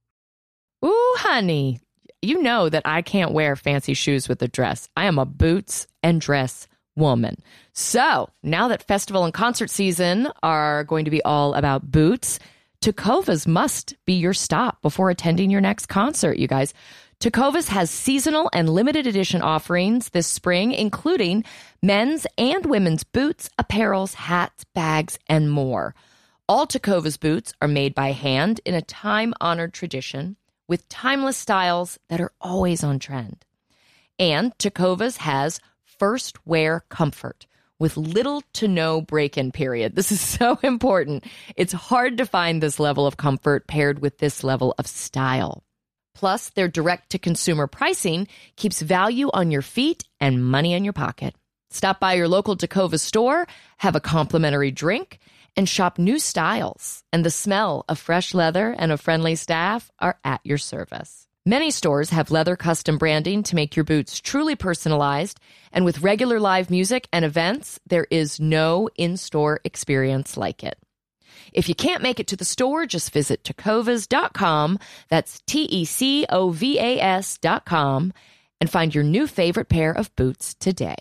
Ooh, honey. You know that I can't wear fancy shoes with a dress. I am a boots and dress woman. So now that festival and concert season are going to be all about boots, Tecovas must be your stop before attending your next concert, you guys. Tecovas has seasonal and limited edition offerings this spring, including men's and women's boots, apparels, hats, bags, and more. All Tecovas boots are made by hand in a time-honored tradition, with timeless styles that are always on trend. And Tecovas has first wear comfort with little to no break-in period. This is so important. It's hard to find this level of comfort paired with this level of style. Plus, their direct-to-consumer pricing keeps value on your feet and money in your pocket. Stop by your local Tecovas store, have a complimentary drink, and shop new styles. And the smell of fresh leather and a friendly staff are at your service. Many stores have leather custom branding to make your boots truly personalized. And with regular live music and events, there is no in-store experience like it. If you can't make it to the store, just visit tecovas dot com. That's T E C O V A S dot com and find your new favorite pair of boots today.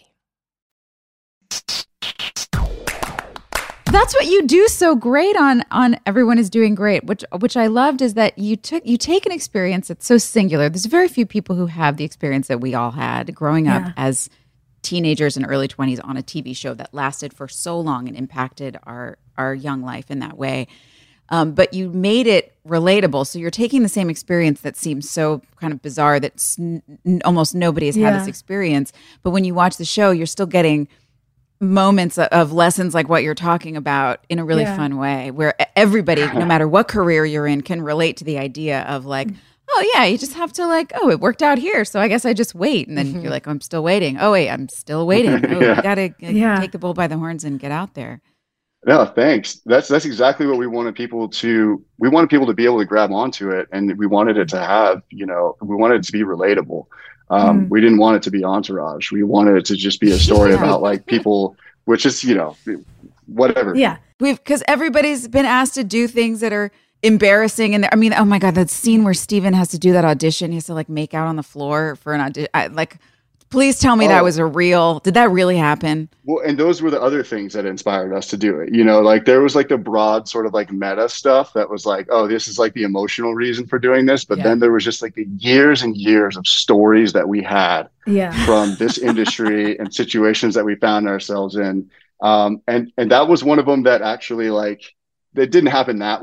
That's what you do so great on on Everyone is Doing Great, which which I loved is that you took you take an experience that's so singular. There's very few people who have the experience that we all had growing up yeah. as teenagers and early twenties on a T V show that lasted for so long and impacted our our young life in that way. Um, but you made it relatable. So you're taking the same experience that seems so kind of bizarre that n- almost nobody has yeah. had this experience. But when you watch the show, you're still getting moments of lessons like what you're talking about in a really yeah. fun way where everybody, no matter what career you're in, can relate to the idea of like, oh yeah, you just have to like, oh, it worked out here, so I guess I just wait. And then mm-hmm. you're like, I'm still waiting. Oh wait, I'm still waiting. Oh, yeah. You gotta like, yeah. take the bull by the horns and get out there. No, thanks. That's that's exactly what we wanted people to. We wanted people to be able to grab onto it, and we wanted it to have, you know, we wanted it to be relatable. Um, mm. We didn't want it to be Entourage. We wanted it to just be a story yeah. about like people, which is, you know, whatever. Yeah, we've because everybody's been asked to do things that are embarrassing, and I mean, oh my god, that scene where Steven has to do that audition, he has to like make out on the floor for an audition. I, like, please tell me oh. that was a real. Did that really happen? Well, and those were the other things that inspired us to do it. You know, like there was like the broad sort of like meta stuff that was like, oh, this is like the emotional reason for doing this. But yeah. then there was just like the years and years of stories that we had yeah. from this industry and situations that we found ourselves in. Um, and and that was one of them that actually like that didn't happen that way.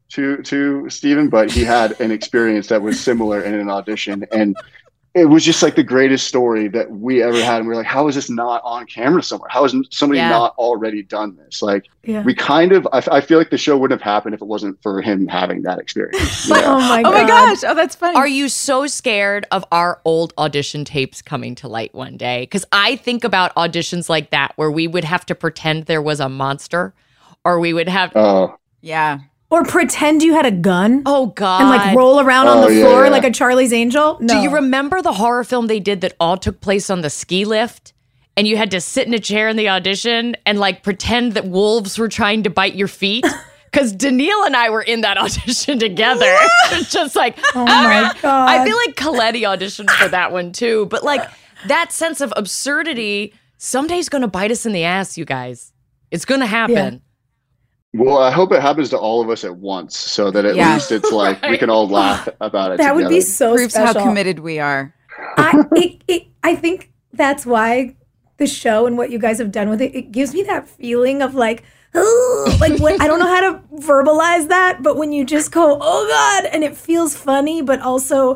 to to Steven, but he had an experience that was similar in an audition, and it was just like the greatest story that we ever had. And we we're like, how is this not on camera somewhere? How has somebody Yeah. not already done this? Like, Yeah. we kind of, I, I feel like the show wouldn't have happened if it wasn't for him having that experience. you know? Oh my Oh god. my gosh. Oh, that's funny. Are you so scared of our old audition tapes coming to light one day? Because I think about auditions like that where we would have to pretend there was a monster, or we would have, Oh, yeah. Or pretend you had a gun oh God. and like roll around on Oh, the yeah, floor yeah. like a Charlie's Angel. No. Do you remember the horror film they did that all took place on the ski lift? And you had to sit in a chair in the audition and like pretend that wolves were trying to bite your feet? Because Daniil and I were in that audition together. It's just like, Oh my god. I feel like Coletti auditioned for that one too. But like that sense of absurdity someday's going to bite us in the ass, you guys. It's going to happen. well, I hope it happens to all of us at once, so that at Yeah. least it's like we can all laugh about it. that would be together. so Proves special. how committed we are. I, it, it, I think that's why the show and what you guys have done with it, it gives me that feeling of like, "Ugh," like what, I don't know how to verbalize that, but when you just go, oh God, and it feels funny, but also,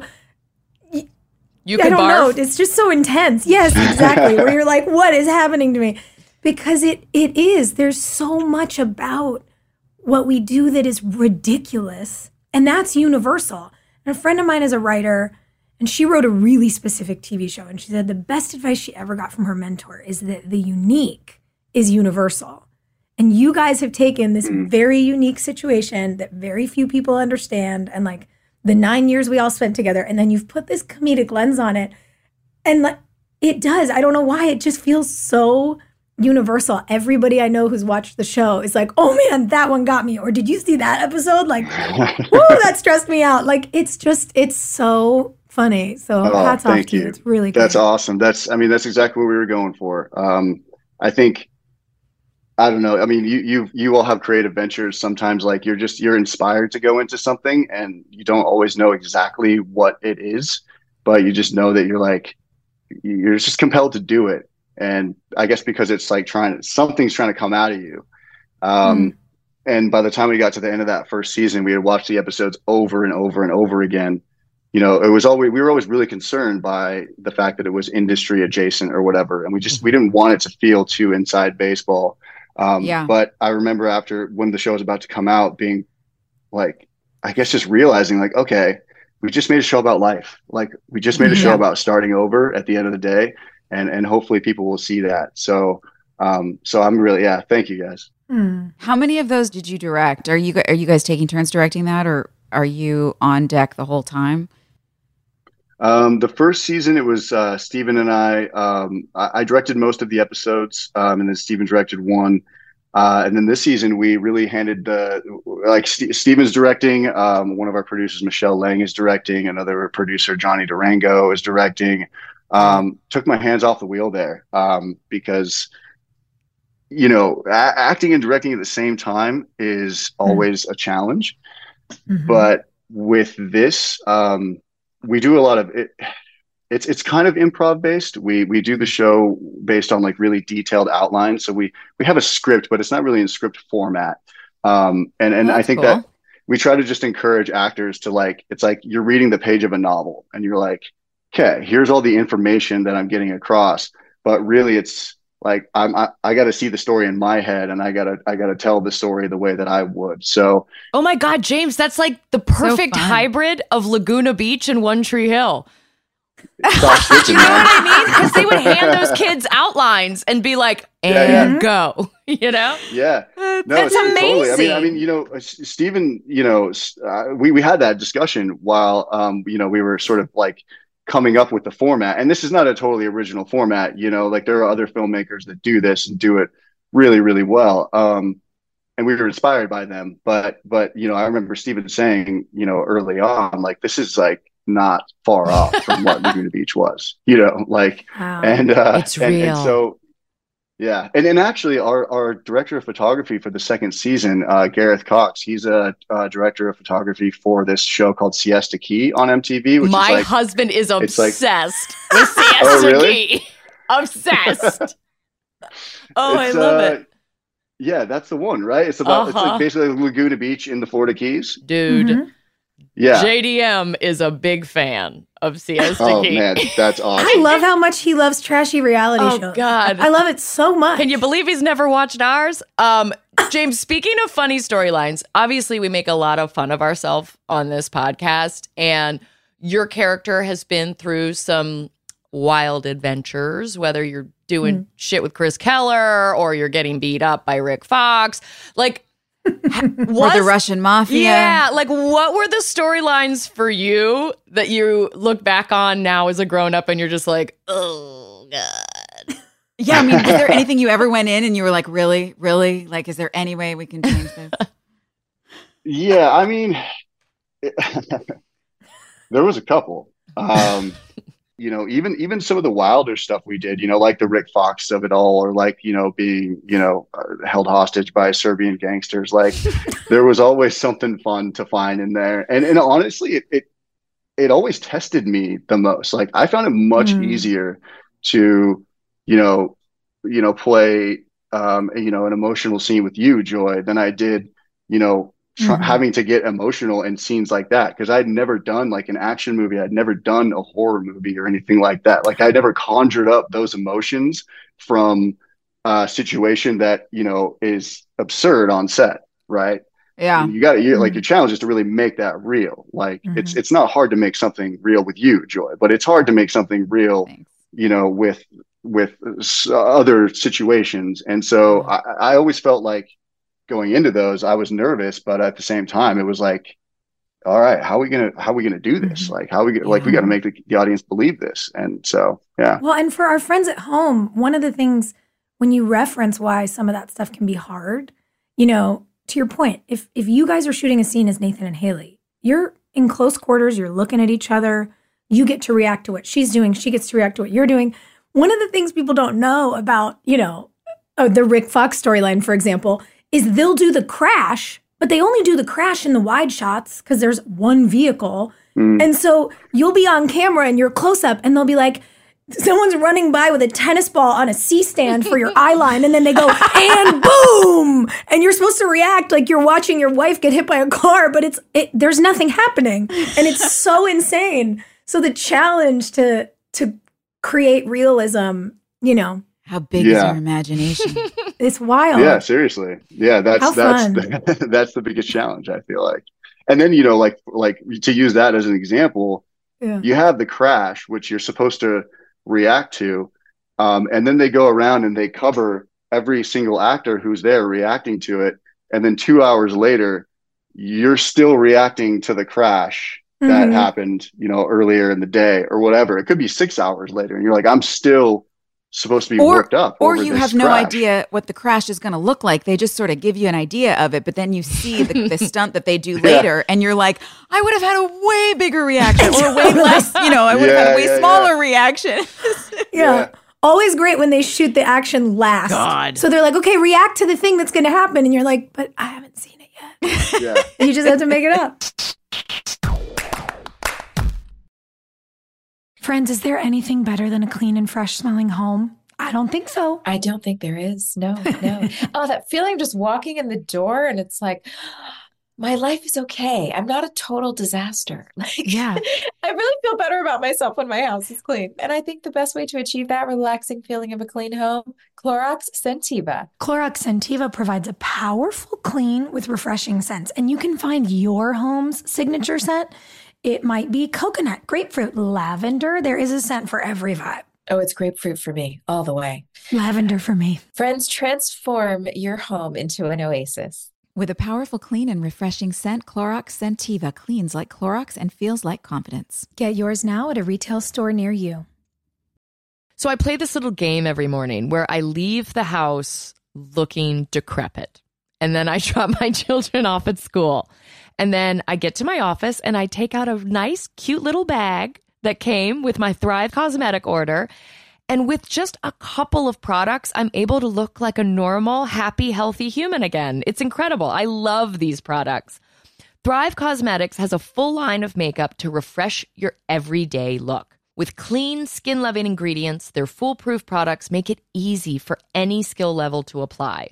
You I can don't barf. know, it's just so intense. Yes, exactly. Where you're like, what is happening to me? Because it it is. There's so much about what we do that is ridiculous. And that's universal. And a friend of mine is a writer, and she wrote a really specific T V show. And she said the best advice she ever got from her mentor is that the unique is universal. And you guys have taken this very unique situation that very few people understand, and like the nine years we all spent together, and then you've put this comedic lens on it. And like it does. I don't know why. It just feels so universal. Everybody I know who's watched the show is like, oh man, that one got me. Or did you see that episode? Like, whoo, that stressed me out. Like, it's just, it's so funny. So Oh, hats off thank to you. you. It's really good. That's awesome. That's, I mean, that's exactly what we were going for. Um, I think, I don't know. I mean, you, you, you all have creative ventures. Sometimes like you're just, you're inspired to go into something and you don't always know exactly what it is, but you just know that you're like, you're just compelled to do it. And I guess because it's like trying, something's trying to come out of you. Um, Mm. And by the time we got to the end of that first season, we had watched the episodes over and over and over again. You know, it was always, we were always really concerned by the fact that it was industry adjacent or whatever. And we just, we didn't want it to feel too inside baseball. Um, Yeah. But I remember after when the show was about to come out being like, I guess just realizing like, okay, we just made a show about life. Like we just made a show Yeah. about starting over at the end of the day. And, and hopefully people will see that. So, um, so I'm really, yeah, thank you guys. Mm. How many of those did you direct? Are you gu- are you guys taking turns directing that, or are you on deck the whole time? Um, the first season, it was uh, Steven and I. Um, I, I directed most of the episodes, um, and then Steven directed one. Uh, and then this season, we really handed the like St- Steven's directing. Um, one of our producers, Michelle Lang, is directing. Another producer, Johnny Durango, is directing. Um, took my hands off the wheel there um, because you know a- acting and directing at the same time is always a challenge. Mhm. But with this, um, we do a lot of it. It's it's kind of improv based. We we do the show based on like really detailed outlines. So we we have a script, but it's not really in script format. Um, and and Oh, I that's think cool. that we try to just encourage actors to like. It's like you're reading the page of a novel, and you're like, okay, here's all the information that I'm getting across. But really, it's like I'm I, I got to see the story in my head, and I gotta I gotta tell the story the way that I would. So Oh my God, James, that's like the perfect fun. hybrid of Laguna Beach and One Tree Hill. stop switching, You know man. what I mean? Because they would hand those kids outlines and be like, and Yeah, yeah. go, you know? Yeah, no, That's it's- Totally. I mean, I amazing. mean, you know, uh, S- Stephen, you know, s- uh, we we had that discussion while, um, you know, we were sort of like coming up with the format, and this is not a totally original format. You know, like there are other filmmakers that do this and do it really, really well. Um, and we were inspired by them, but but you know, I remember Stephen saying, you know, early on, like this is like not far off from what Laguna Beach was. You know, like. Wow. And uh, It's and, and real. so, yeah, and and actually, our our director of photography for the second season, uh, Gareth Cox, he's a uh, director of photography for this show called Siesta Key on M T V, which My is like husband is it's like- obsessed with Siesta Oh, really? Key. Obsessed. Oh, I it's, love uh, it. Yeah, that's the one, right? It's about it's Uh-huh. like basically Laguna Beach in the Florida Keys. Dude, Mhm. Yeah. J D M is a big fan of Siesta Oh Key. man, that's awesome. I love how much he loves trashy reality Oh, shows. God. I love it so much. Can you believe he's never watched ours? Um, James, speaking of funny storylines, obviously we make a lot of fun of ourselves on this podcast, and your character has been through some wild adventures, whether you're doing Mm. shit with Chris Keller or you're getting beat up by Rick Fox. Like, ha- Or was- the Russian mafia. Yeah, like what were the storylines for you that you look back on now as a grown up and you're just like, oh God. Yeah, I mean, was there anything you ever went in and you were like, really, really? Like, is there any way we can change this? Yeah, I mean, there was a couple. Um, you know, even even some of the wilder stuff we did, you know, like the Rick Fox of it all, or like, you know, being, you know, uh, held hostage by Serbian gangsters. Like, there was always something fun to find in there, and and honestly, it it, it always tested me the most. Like, I found it much Mm. easier to, you know, you know, play, um, you know, an emotional scene with you, Joy, than I did, you know, tr- Mhm. having to get emotional in scenes like that, because I'd never done like an action movie. I'd never done a horror movie or anything like that. Like, I never conjured up those emotions from a situation that, you know, is absurd on set, right? Yeah. You got to, you like, Mhm. your challenge is to really make that real. Like, it's Mhm. it's not hard to make something real with you, Joy, but it's hard to make something real, Thanks. you know, with with s- other situations. And so I, I always felt like going into those, I was nervous, but at the same time, it was like, all right, how are we gonna how are we gonna do this? Mhm. Like, how are we gonna, like, we Yeah. got to make the, the audience believe this. And so, yeah, Well, and for our friends at home, one of the things when you reference why some of that stuff can be hard, you know, to your point, if if you guys are shooting a scene as Nathan and Haley, you're in close quarters, you're looking at each other, you get to react to what she's doing, she gets to react to what you're doing. One of the things people don't know about, you know, uh, the Rick Fox storyline, for example, is they'll do the crash, but they only do the crash in the wide shots because there's one vehicle. Mm. And so you'll be on camera and you're close up and they'll be like, someone's running by with a tennis ball on a C-stand for your eye line, and then they go, and boom! And you're supposed to react like you're watching your wife get hit by a car, but it's it, there's nothing happening. And it's so insane. So the challenge to to create realism, you know, How big is Yeah. your imagination? it's wild. yeah, seriously, yeah, that's How that's fun. the, that's the biggest challenge, I feel like. And then, you know, like like to use that as an example, Yeah. you have the crash, which you're supposed to react to, um, and then they go around and they cover every single actor who's there reacting to it, and then two hours later, you're still reacting to the crash that Mhm. happened, you know, earlier in the day or whatever. It could be six hours later, and you're like, I'm still supposed to be Or- worked up, Or over you this have no crash. idea what the crash is going to look like. They just sort of give you an idea of it, but then you see the, the stunt that they do later, and you're like, I would have had a way bigger reaction, or way less, you know, I would have had Yeah, a way yeah, smaller reaction. Yeah. Yeah. Always great when they shoot the action last. God. So they're like, okay, react to the thing that's going to happen. And you're like, but I haven't seen it yet. Yeah. And you just have to make it up. Friends, is there anything better than a clean and fresh smelling home? I don't think so. I don't think there is. No, no. Oh, that feeling of just walking in the door and it's like, my life is okay. I'm not a total disaster. Like, Yeah. I really feel better about myself when my house is clean. And I think the best way to achieve that relaxing feeling of a clean home, Clorox Scentiva. Clorox Scentiva provides a powerful clean with refreshing scents, and you can find your home's signature scent. It might be coconut, grapefruit, lavender. There is a scent for every vibe. Oh, it's grapefruit for me all the way. Lavender for me. Friends, transform your home into an oasis. With a powerful, clean, and refreshing scent, Clorox Scentiva cleans like Clorox and feels like confidence. Get yours now at a retail store near you. So I play this little game every morning where I leave the house looking decrepit. And then I drop my children off at school. And then I get to my office and I take out a nice, cute little bag that came with my Thrive cosmetic order. And with just a couple of products, I'm able to look like a normal, happy, healthy human again. It's incredible. I love these products. Thrive Cosmetics has a full line of makeup to refresh your everyday look. With clean, skin-loving ingredients, their foolproof products make it easy for any skill level to apply.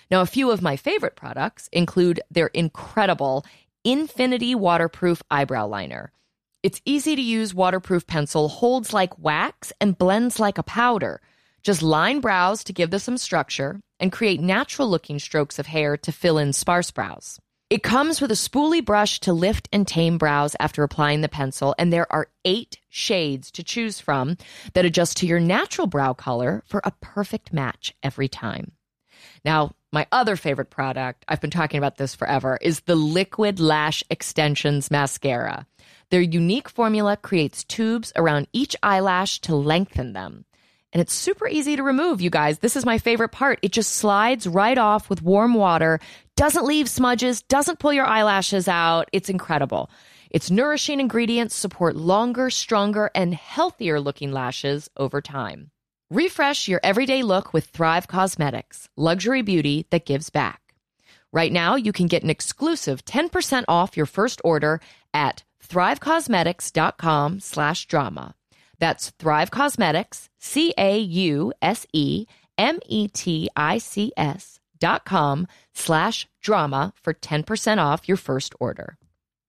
Now, a few of my favorite products include their incredible Infinity Waterproof Eyebrow Liner. Its easy-to-use waterproof pencil holds like wax and blends like a powder. Just line brows to give them some structure and create natural-looking strokes of hair to fill in sparse brows. It comes with a spoolie brush to lift and tame brows after applying the pencil, and there are eight shades to choose from that adjust to your natural brow color for a perfect match every time. Now, my other favorite product, I've been talking about this forever, is the Liquid Lash Extensions Mascara. Their unique formula creates tubes around each eyelash to lengthen them. And it's super easy to remove, you guys. This is my favorite part. It just slides right off with warm water, doesn't leave smudges, doesn't pull your eyelashes out. It's incredible. Its nourishing ingredients support longer, stronger, and healthier looking lashes over time. Refresh your everyday look with Thrive Causemetics, luxury beauty that gives back. Right now, you can get an exclusive ten percent off your first order at thrivecausemetics.com slash drama. That's Thrive Causemetics, C A U S E M E T I C S dot com slash drama for ten percent off your first order.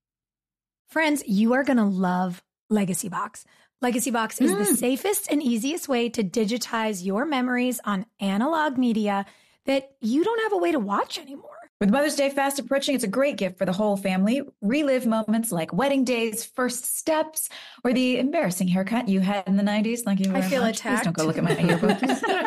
Friends, you are going to love Legacy Box. Legacy Box is mm. the safest and easiest way to digitize your memories on analog media that you don't have a way to watch anymore. With Mother's Day fast approaching, it's a great gift for the whole family. Relive moments like wedding days, first steps, or the embarrassing haircut you had in the nineties. Thank you very I feel much. attacked. Please don't go look at my yearbook.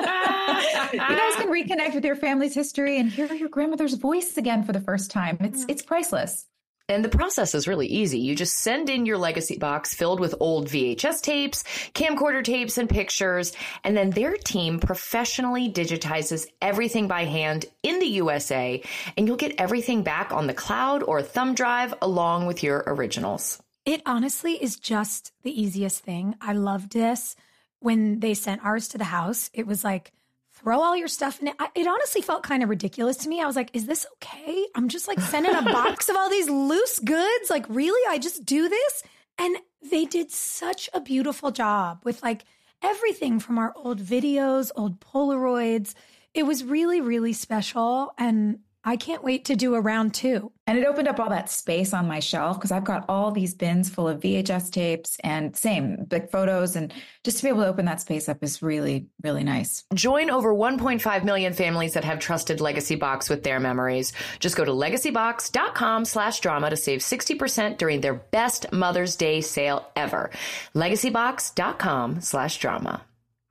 You guys can reconnect with your family's history and hear your grandmother's voice again for the first time. It's it's priceless. And the process is really easy. You just send in your legacy box filled with old V H S tapes, camcorder tapes, and pictures, and then their team professionally digitizes everything by hand in the U S A, and you'll get everything back on the cloud or thumb drive along with your originals. It honestly is just the easiest thing. I loved this. When they sent ours to the house, it was like, throw all your stuff in it. I, it honestly felt kind of ridiculous to me. I was like, is this okay? I'm just like sending a box of all these loose goods. Like, really? I just do this? And they did such a beautiful job with like everything from our old videos, old Polaroids. It was really, really special. And I can't wait to do a round two. And it opened up all that space on my shelf because I've got all these bins full of V H S tapes and same big photos. And just to be able to open that space up is really, really nice. Join over one point five million families that have trusted Legacy Box with their memories. Just go to legacybox.com slash drama to save sixty percent during their best Mother's Day sale ever. legacybox.com slash drama.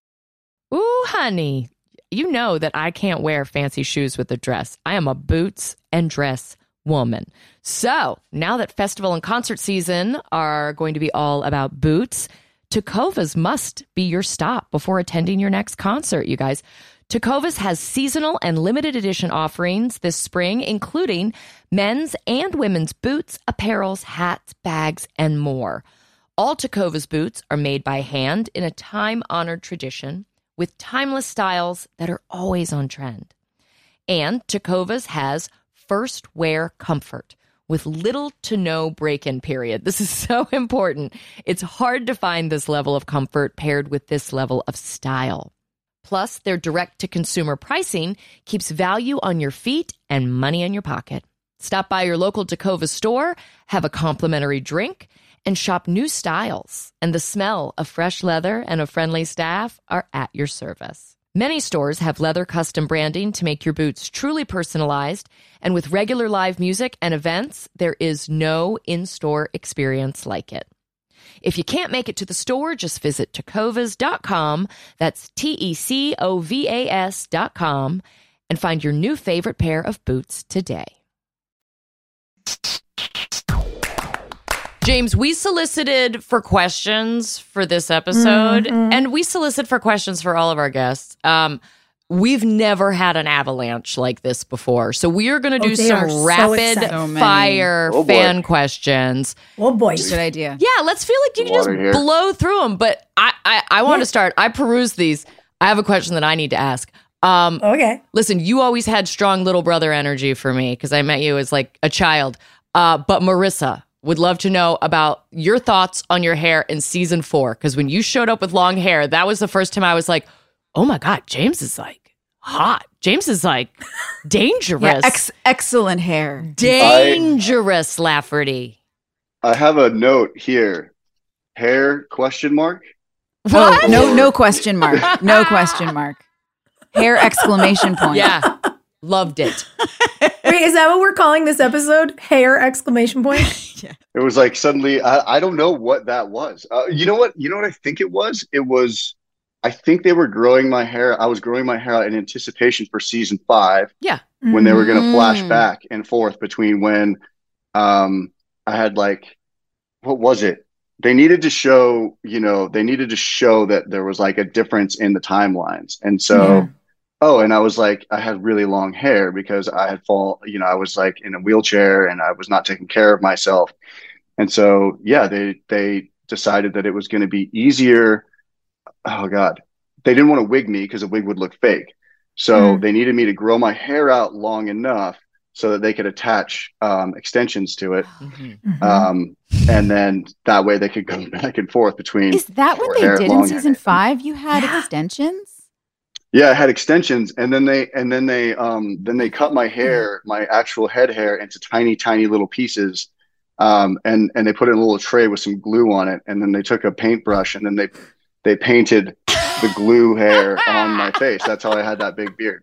Ooh, honey. You know that I can't wear fancy shoes with a dress. I am a boots and dress woman. So now that festival and concert season are going to be all about boots, Tecovas must be your stop before attending your next concert, you guys. Tecovas has seasonal and limited edition offerings this spring, including men's and women's boots, apparels, hats, bags, and more. All Tecovas boots are made by hand in a time-honored tradition, with timeless styles that are always on trend. And Tecovas has first wear comfort with little to no break-in period. This is so important. It's hard to find this level of comfort paired with this level of style. Plus, their direct-to-consumer pricing keeps value on your feet and money in your pocket. Stop by your local Tecovas store, have a complimentary drink, and shop new styles, and the smell of fresh leather and a friendly staff are at your service. Many stores have leather custom branding to make your boots truly personalized, and with regular live music and events, there is no in-store experience like it. If you can't make it to the store, just visit tecovas dot com, that's T E C O V A S dot com, and find your new favorite pair of boots today. James, we solicited for questions for this episode, mm-hmm. and we solicit for questions for all of our guests. Um, we've never had an avalanche like this before, so we are going to do oh, some rapid so fire oh fan questions. Oh boy, good idea. Yeah, let's feel like you can just here. blow through them. But I, I, I want to start. I perused these. I have a question that I need to ask. Um, okay. Listen, you always had strong little brother energy for me because I met you as like a child. Uh, but Marissa, would love to know about your thoughts on your hair in season four. Because when you showed up with long hair, that was the first time I was like, oh my God, James is like hot. James is like dangerous. Yeah, ex- excellent hair. Dangerous, Lafferty. I have a note here. Hair question mark? What? Oh, no, no question mark. No question mark. Hair exclamation point. Yeah. Loved it. Wait, is that what we're calling this episode? Hair exclamation point? It was like suddenly, I, I don't know what that was. Uh, you know what? You know what I think it was? It was, I think they were growing my hair. I was growing my hair out in anticipation for season five. Yeah. When they were going to flash Mm. back and forth between when um, I had like, what was it? They needed to show, you know, they needed to show that there was like a difference in the timelines. And so, Yeah. oh, and I was like, I had really long hair because I had fall, you know, I was like in a wheelchair and I was not taking care of myself. And so, yeah, they, they decided that it was going to be easier. Oh God, they didn't want to wig me because a wig would look fake. So Mm. they needed me to grow my hair out long enough so that they could attach um, extensions to it. Mhm. Mhm. Um, and then that way they could go back and forth between. Is that what short they hair, did long in season hair. five? You had Yeah. extensions? Yeah, I had extensions, and then they and then they um then they cut my hair, my actual head hair, into tiny, tiny little pieces, um, and and they put it in a little tray with some glue on it, and then they took a paintbrush and then they they painted the glue hair on my face. That's how I had that big beard.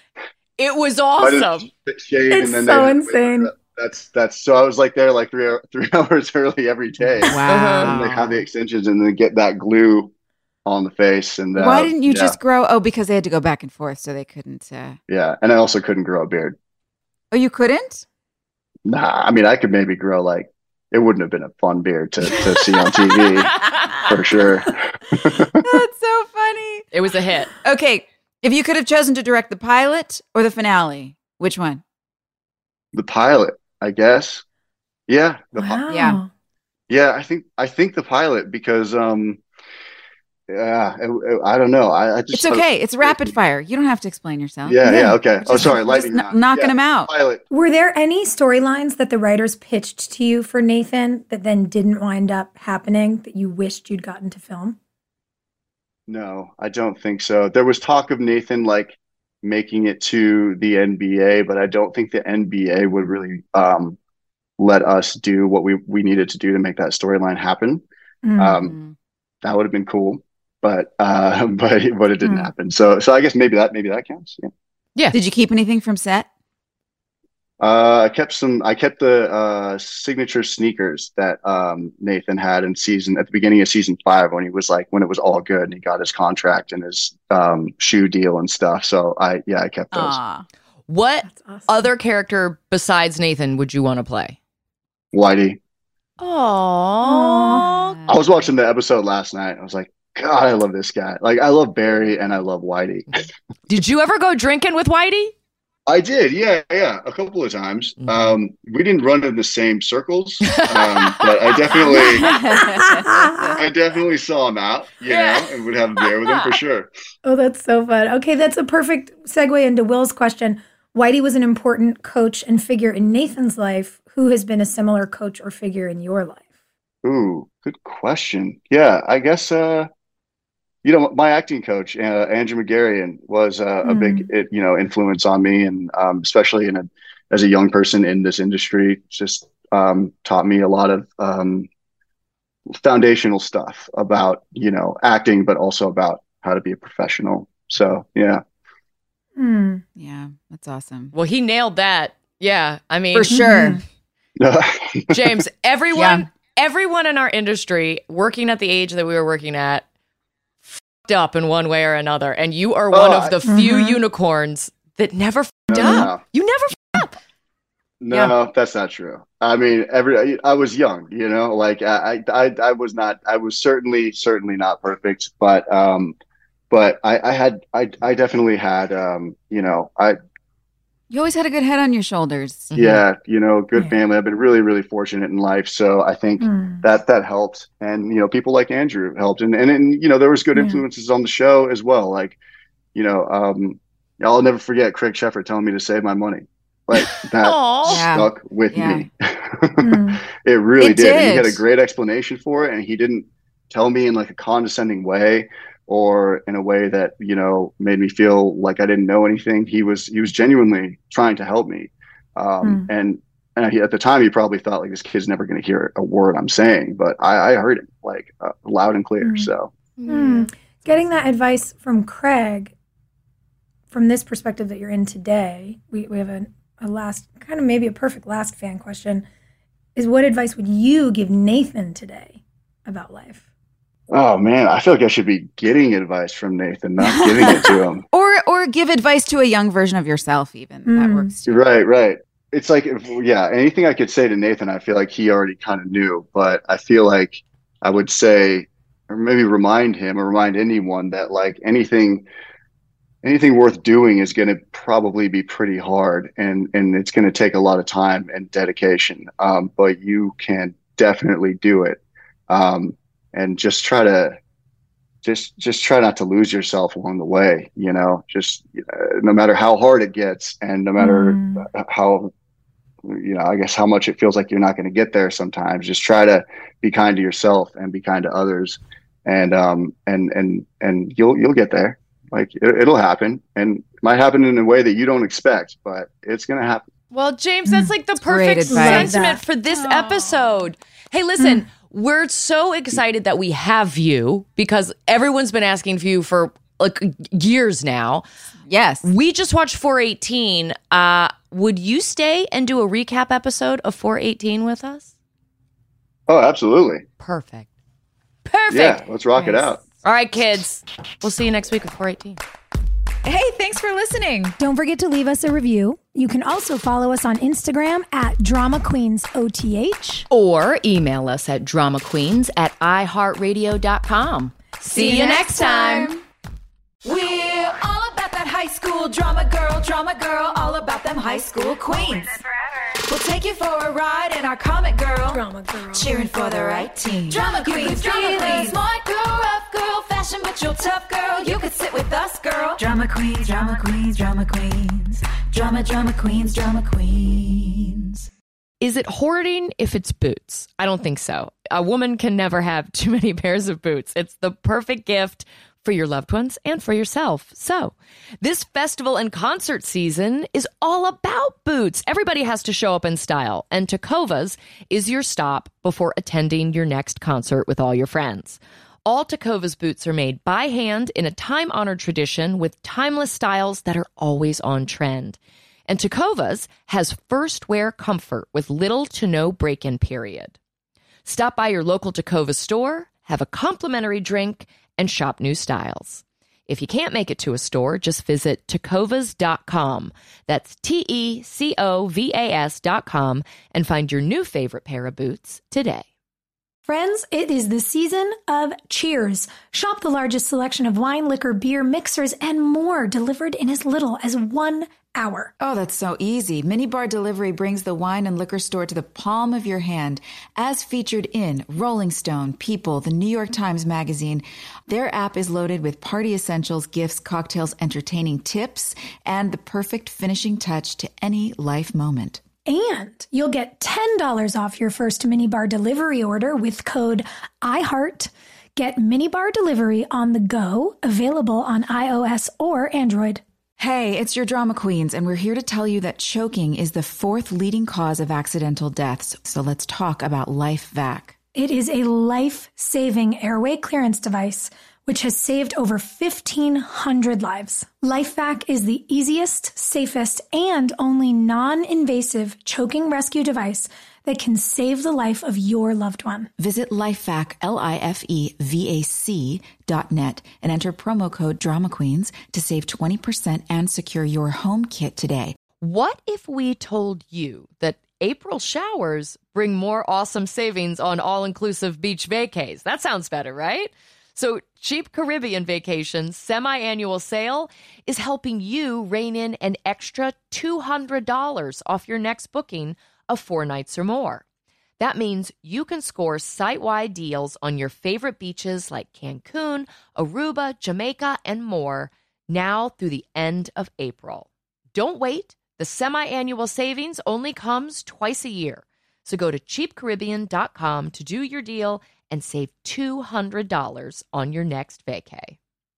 It was I didn't awesome. shave, It's and then so they- insane. That's that's so I was like there like three three hours early every day. Wow. And they have the extensions, and then get that glue on the face. And uh, Why didn't you yeah, just grow? Oh, because they had to go back and forth, so they couldn't. Uh... Yeah, and I also couldn't grow a beard. Oh, you couldn't? Nah, I mean I could maybe grow like it wouldn't have been a fun beard to to see on T V for sure. That's so funny. It was a hit. Okay, if you could have chosen to direct the pilot or the finale, which one? The pilot, I guess. Yeah, the pi- Wow. Yeah. yeah. I think I think the pilot because um, yeah, it- it- I don't know. I, I just It's thought it- okay. It's rapid fire. You don't have to explain yourself. Yeah, yeah, Yeah. okay. Oh, Just- sorry, just lightning kn- round. knocking Yeah, them out. Pilot. Were there any storylines that the writers pitched to you for Nathan that then didn't wind up happening that you wished you'd gotten to film? No, I don't think so. There was talk of Nathan like making it to the N B A, but I don't think the N B A would really um, let us do what we, we needed to do to make that storyline happen. Mm. Um, Mm. that would have been cool, but uh, but but it didn't Hmm. happen. So so I guess maybe that maybe that counts. Yeah. Did you keep anything from set? Uh, I kept some. I kept the uh, signature sneakers that um, Nathan had in season at the beginning of season five when he was like when it was all good and he got his contract and his um, shoe deal and stuff. So I yeah I kept those. Aw. What That's awesome. other character besides Nathan would you want to play? Whitey. Oh, I was watching the episode last night. I was like, God, I love this guy. Like I love Barry and I love Whitey. did you ever go drinking with Whitey? I did, yeah, yeah, a couple of times. Mhm. Um, we didn't run in the same circles, um, but I definitely, I definitely saw him out, you Yeah. know, and would have a beer with him for sure. Oh, that's so fun. Okay, that's a perfect segue into Will's question. Whitey was an important coach and figure in Nathan's life. Who has been a similar coach or figure in your life? Ooh, good question. Yeah, I guess, uh, you know, my acting coach, uh, Andrew McGarrian, was uh, a big, it, you know, influence on me, and um, especially in a, as a young person in this industry, just um, taught me a lot of um, foundational stuff about, you know, acting, but also about how to be a professional. So, yeah. Hmm. Yeah, that's awesome. Well, he nailed that. Yeah, I mean, For sure. James, everyone, Yeah. everyone in our industry working at the age that we were working at fucked up in one way or another, and you are one Oh, of the I- few Mhm. unicorns that never fucked No, up. no. You never fucked up. No, that's not true. I mean, every I was young, you know, like I, I, I was not, I was certainly, certainly not perfect, but, um, but I, I had, I, I definitely had, um, you know, I, You always had a good head on your shoulders. Mhm. yeah, you know, good Yeah. family. I've been really, really fortunate in life, so I think Hmm. that that helped, and you know, people like Andrew helped, and and, and you know, there was good Yeah. influences on the show as well, like, you know, um, I'll never forget Craig Sheffer telling me to save my money, like that Aw. Yeah. stuck with Yeah. me. Hmm. It really It did. And he had a did. great explanation for it, and he didn't tell me in like a condescending way, or in a way that, you know, made me feel like I didn't know anything. He was, he was genuinely trying to help me. Um, mm. And, and he, at the time, he probably thought like, this kid's never going to hear a word I'm saying, but I, I heard him like uh, loud and clear. Mm. So mm. Getting that advice from Craig, from this perspective that you're in today, we, we have a, a last, kind of maybe a perfect last fan question, is what advice would you give Nathan today about life? Oh man, I feel like I should be getting advice from Nathan, not giving it to him. or or give advice to a young version of yourself, even. Mm. That works too. Right, right. It's like, if, yeah, anything I could say to Nathan, I feel like he already kind of knew, but I feel like I would say, or maybe remind him or remind anyone that like anything, anything worth doing is going to probably be pretty hard, and, and it's going to take a lot of time and dedication. Um, but you can definitely do it. Um, And just try to, just just try not to lose yourself along the way. You know, just uh, no matter how hard it gets, and no matter mm. how, you know, I guess how much it feels like you're not going to get there. Sometimes, just try to be kind to yourself and be kind to others, and um and and and you'll you'll get there. Like it, it'll happen, and it might happen in a way that you don't expect, but it's gonna happen. Well, James, that's like the perfect sentiment for this oh. episode. Hey, listen. Mm. We're so excited that we have you, because everyone's been asking for you for like years now. Yes. We just watched four eighteen. Uh, would you stay and do a recap episode of four eighteen with us? Oh, absolutely. Perfect. Perfect. Yeah, let's rock nice. it out. All right, kids. We'll see you next week with four eighteen. Hey, thanks for listening. Don't forget to leave us a review. You can also follow us on Instagram at Drama Queens O T H. Or email us at drama queens at i heart radio dot com. See, See you next time. time. We're all about that high school drama girl, drama girl, all about them high school queens. We'll take you for a ride in our comic girl, drama girl, cheering for the right team. Drama queens, drama queens, smart girl, rough girl, fashion but you're tough girl. You could sit with us, girl. Drama queens, drama queens, drama queens, drama, drama queens, drama queens. Is it hoarding if it's boots? I don't think so. A woman can never have too many pairs of boots. It's the perfect gift for your loved ones and for yourself. So this festival and concert season is all about boots. Everybody has to show up in style, and Tecovas is your stop before attending your next concert with all your friends. All Tecovas boots are made by hand in a time-honored tradition with timeless styles that are always on trend. And Tecovas has first wear comfort with little to no break-in period. Stop by your local Tecovas store, have a complimentary drink, and shop new styles. If you can't make it to a store, just visit tecovas dot com. That's T E C O V A S dot com and find your new favorite pair of boots today. Friends, it is the season of Cheers. Shop the largest selection of wine, liquor, beer, mixers, and more delivered in as little as one hour. Oh, that's so easy. Minibar Delivery brings the wine and liquor store to the palm of your hand, as featured in Rolling Stone, People, the New York Times Magazine. Their app is loaded with party essentials, gifts, cocktails, entertaining tips, and the perfect finishing touch to any life moment. And you'll get ten dollars off your first Minibar Delivery order with code iHeart. Get Minibar Delivery on the go, available on iOS or Android. Hey, it's your drama queens, and we're here to tell you that choking is the fourth leading cause of accidental deaths. So let's talk about LifeVac. It is a life-saving airway clearance device which has saved over fifteen hundred lives. LifeVac is the easiest, safest, and only non-invasive choking rescue device that can save the life of your loved one. Visit LifeVac, L I F E V A C dot net and enter promo code Drama Queens to save twenty percent and secure your home kit today. What if we told you that April showers bring more awesome savings on all-inclusive beach vacays? That sounds better, right? So Cheap Caribbean Vacations semi-annual sale is helping you rein in an extra two hundred dollars off your next booking of four nights or more. That means you can score site-wide deals on your favorite beaches like Cancun, Aruba, Jamaica, and more now through the end of April. Don't wait. The semi-annual savings only comes twice a year. So go to cheap caribbean dot com to do your deal and save two hundred dollars on your next vacay.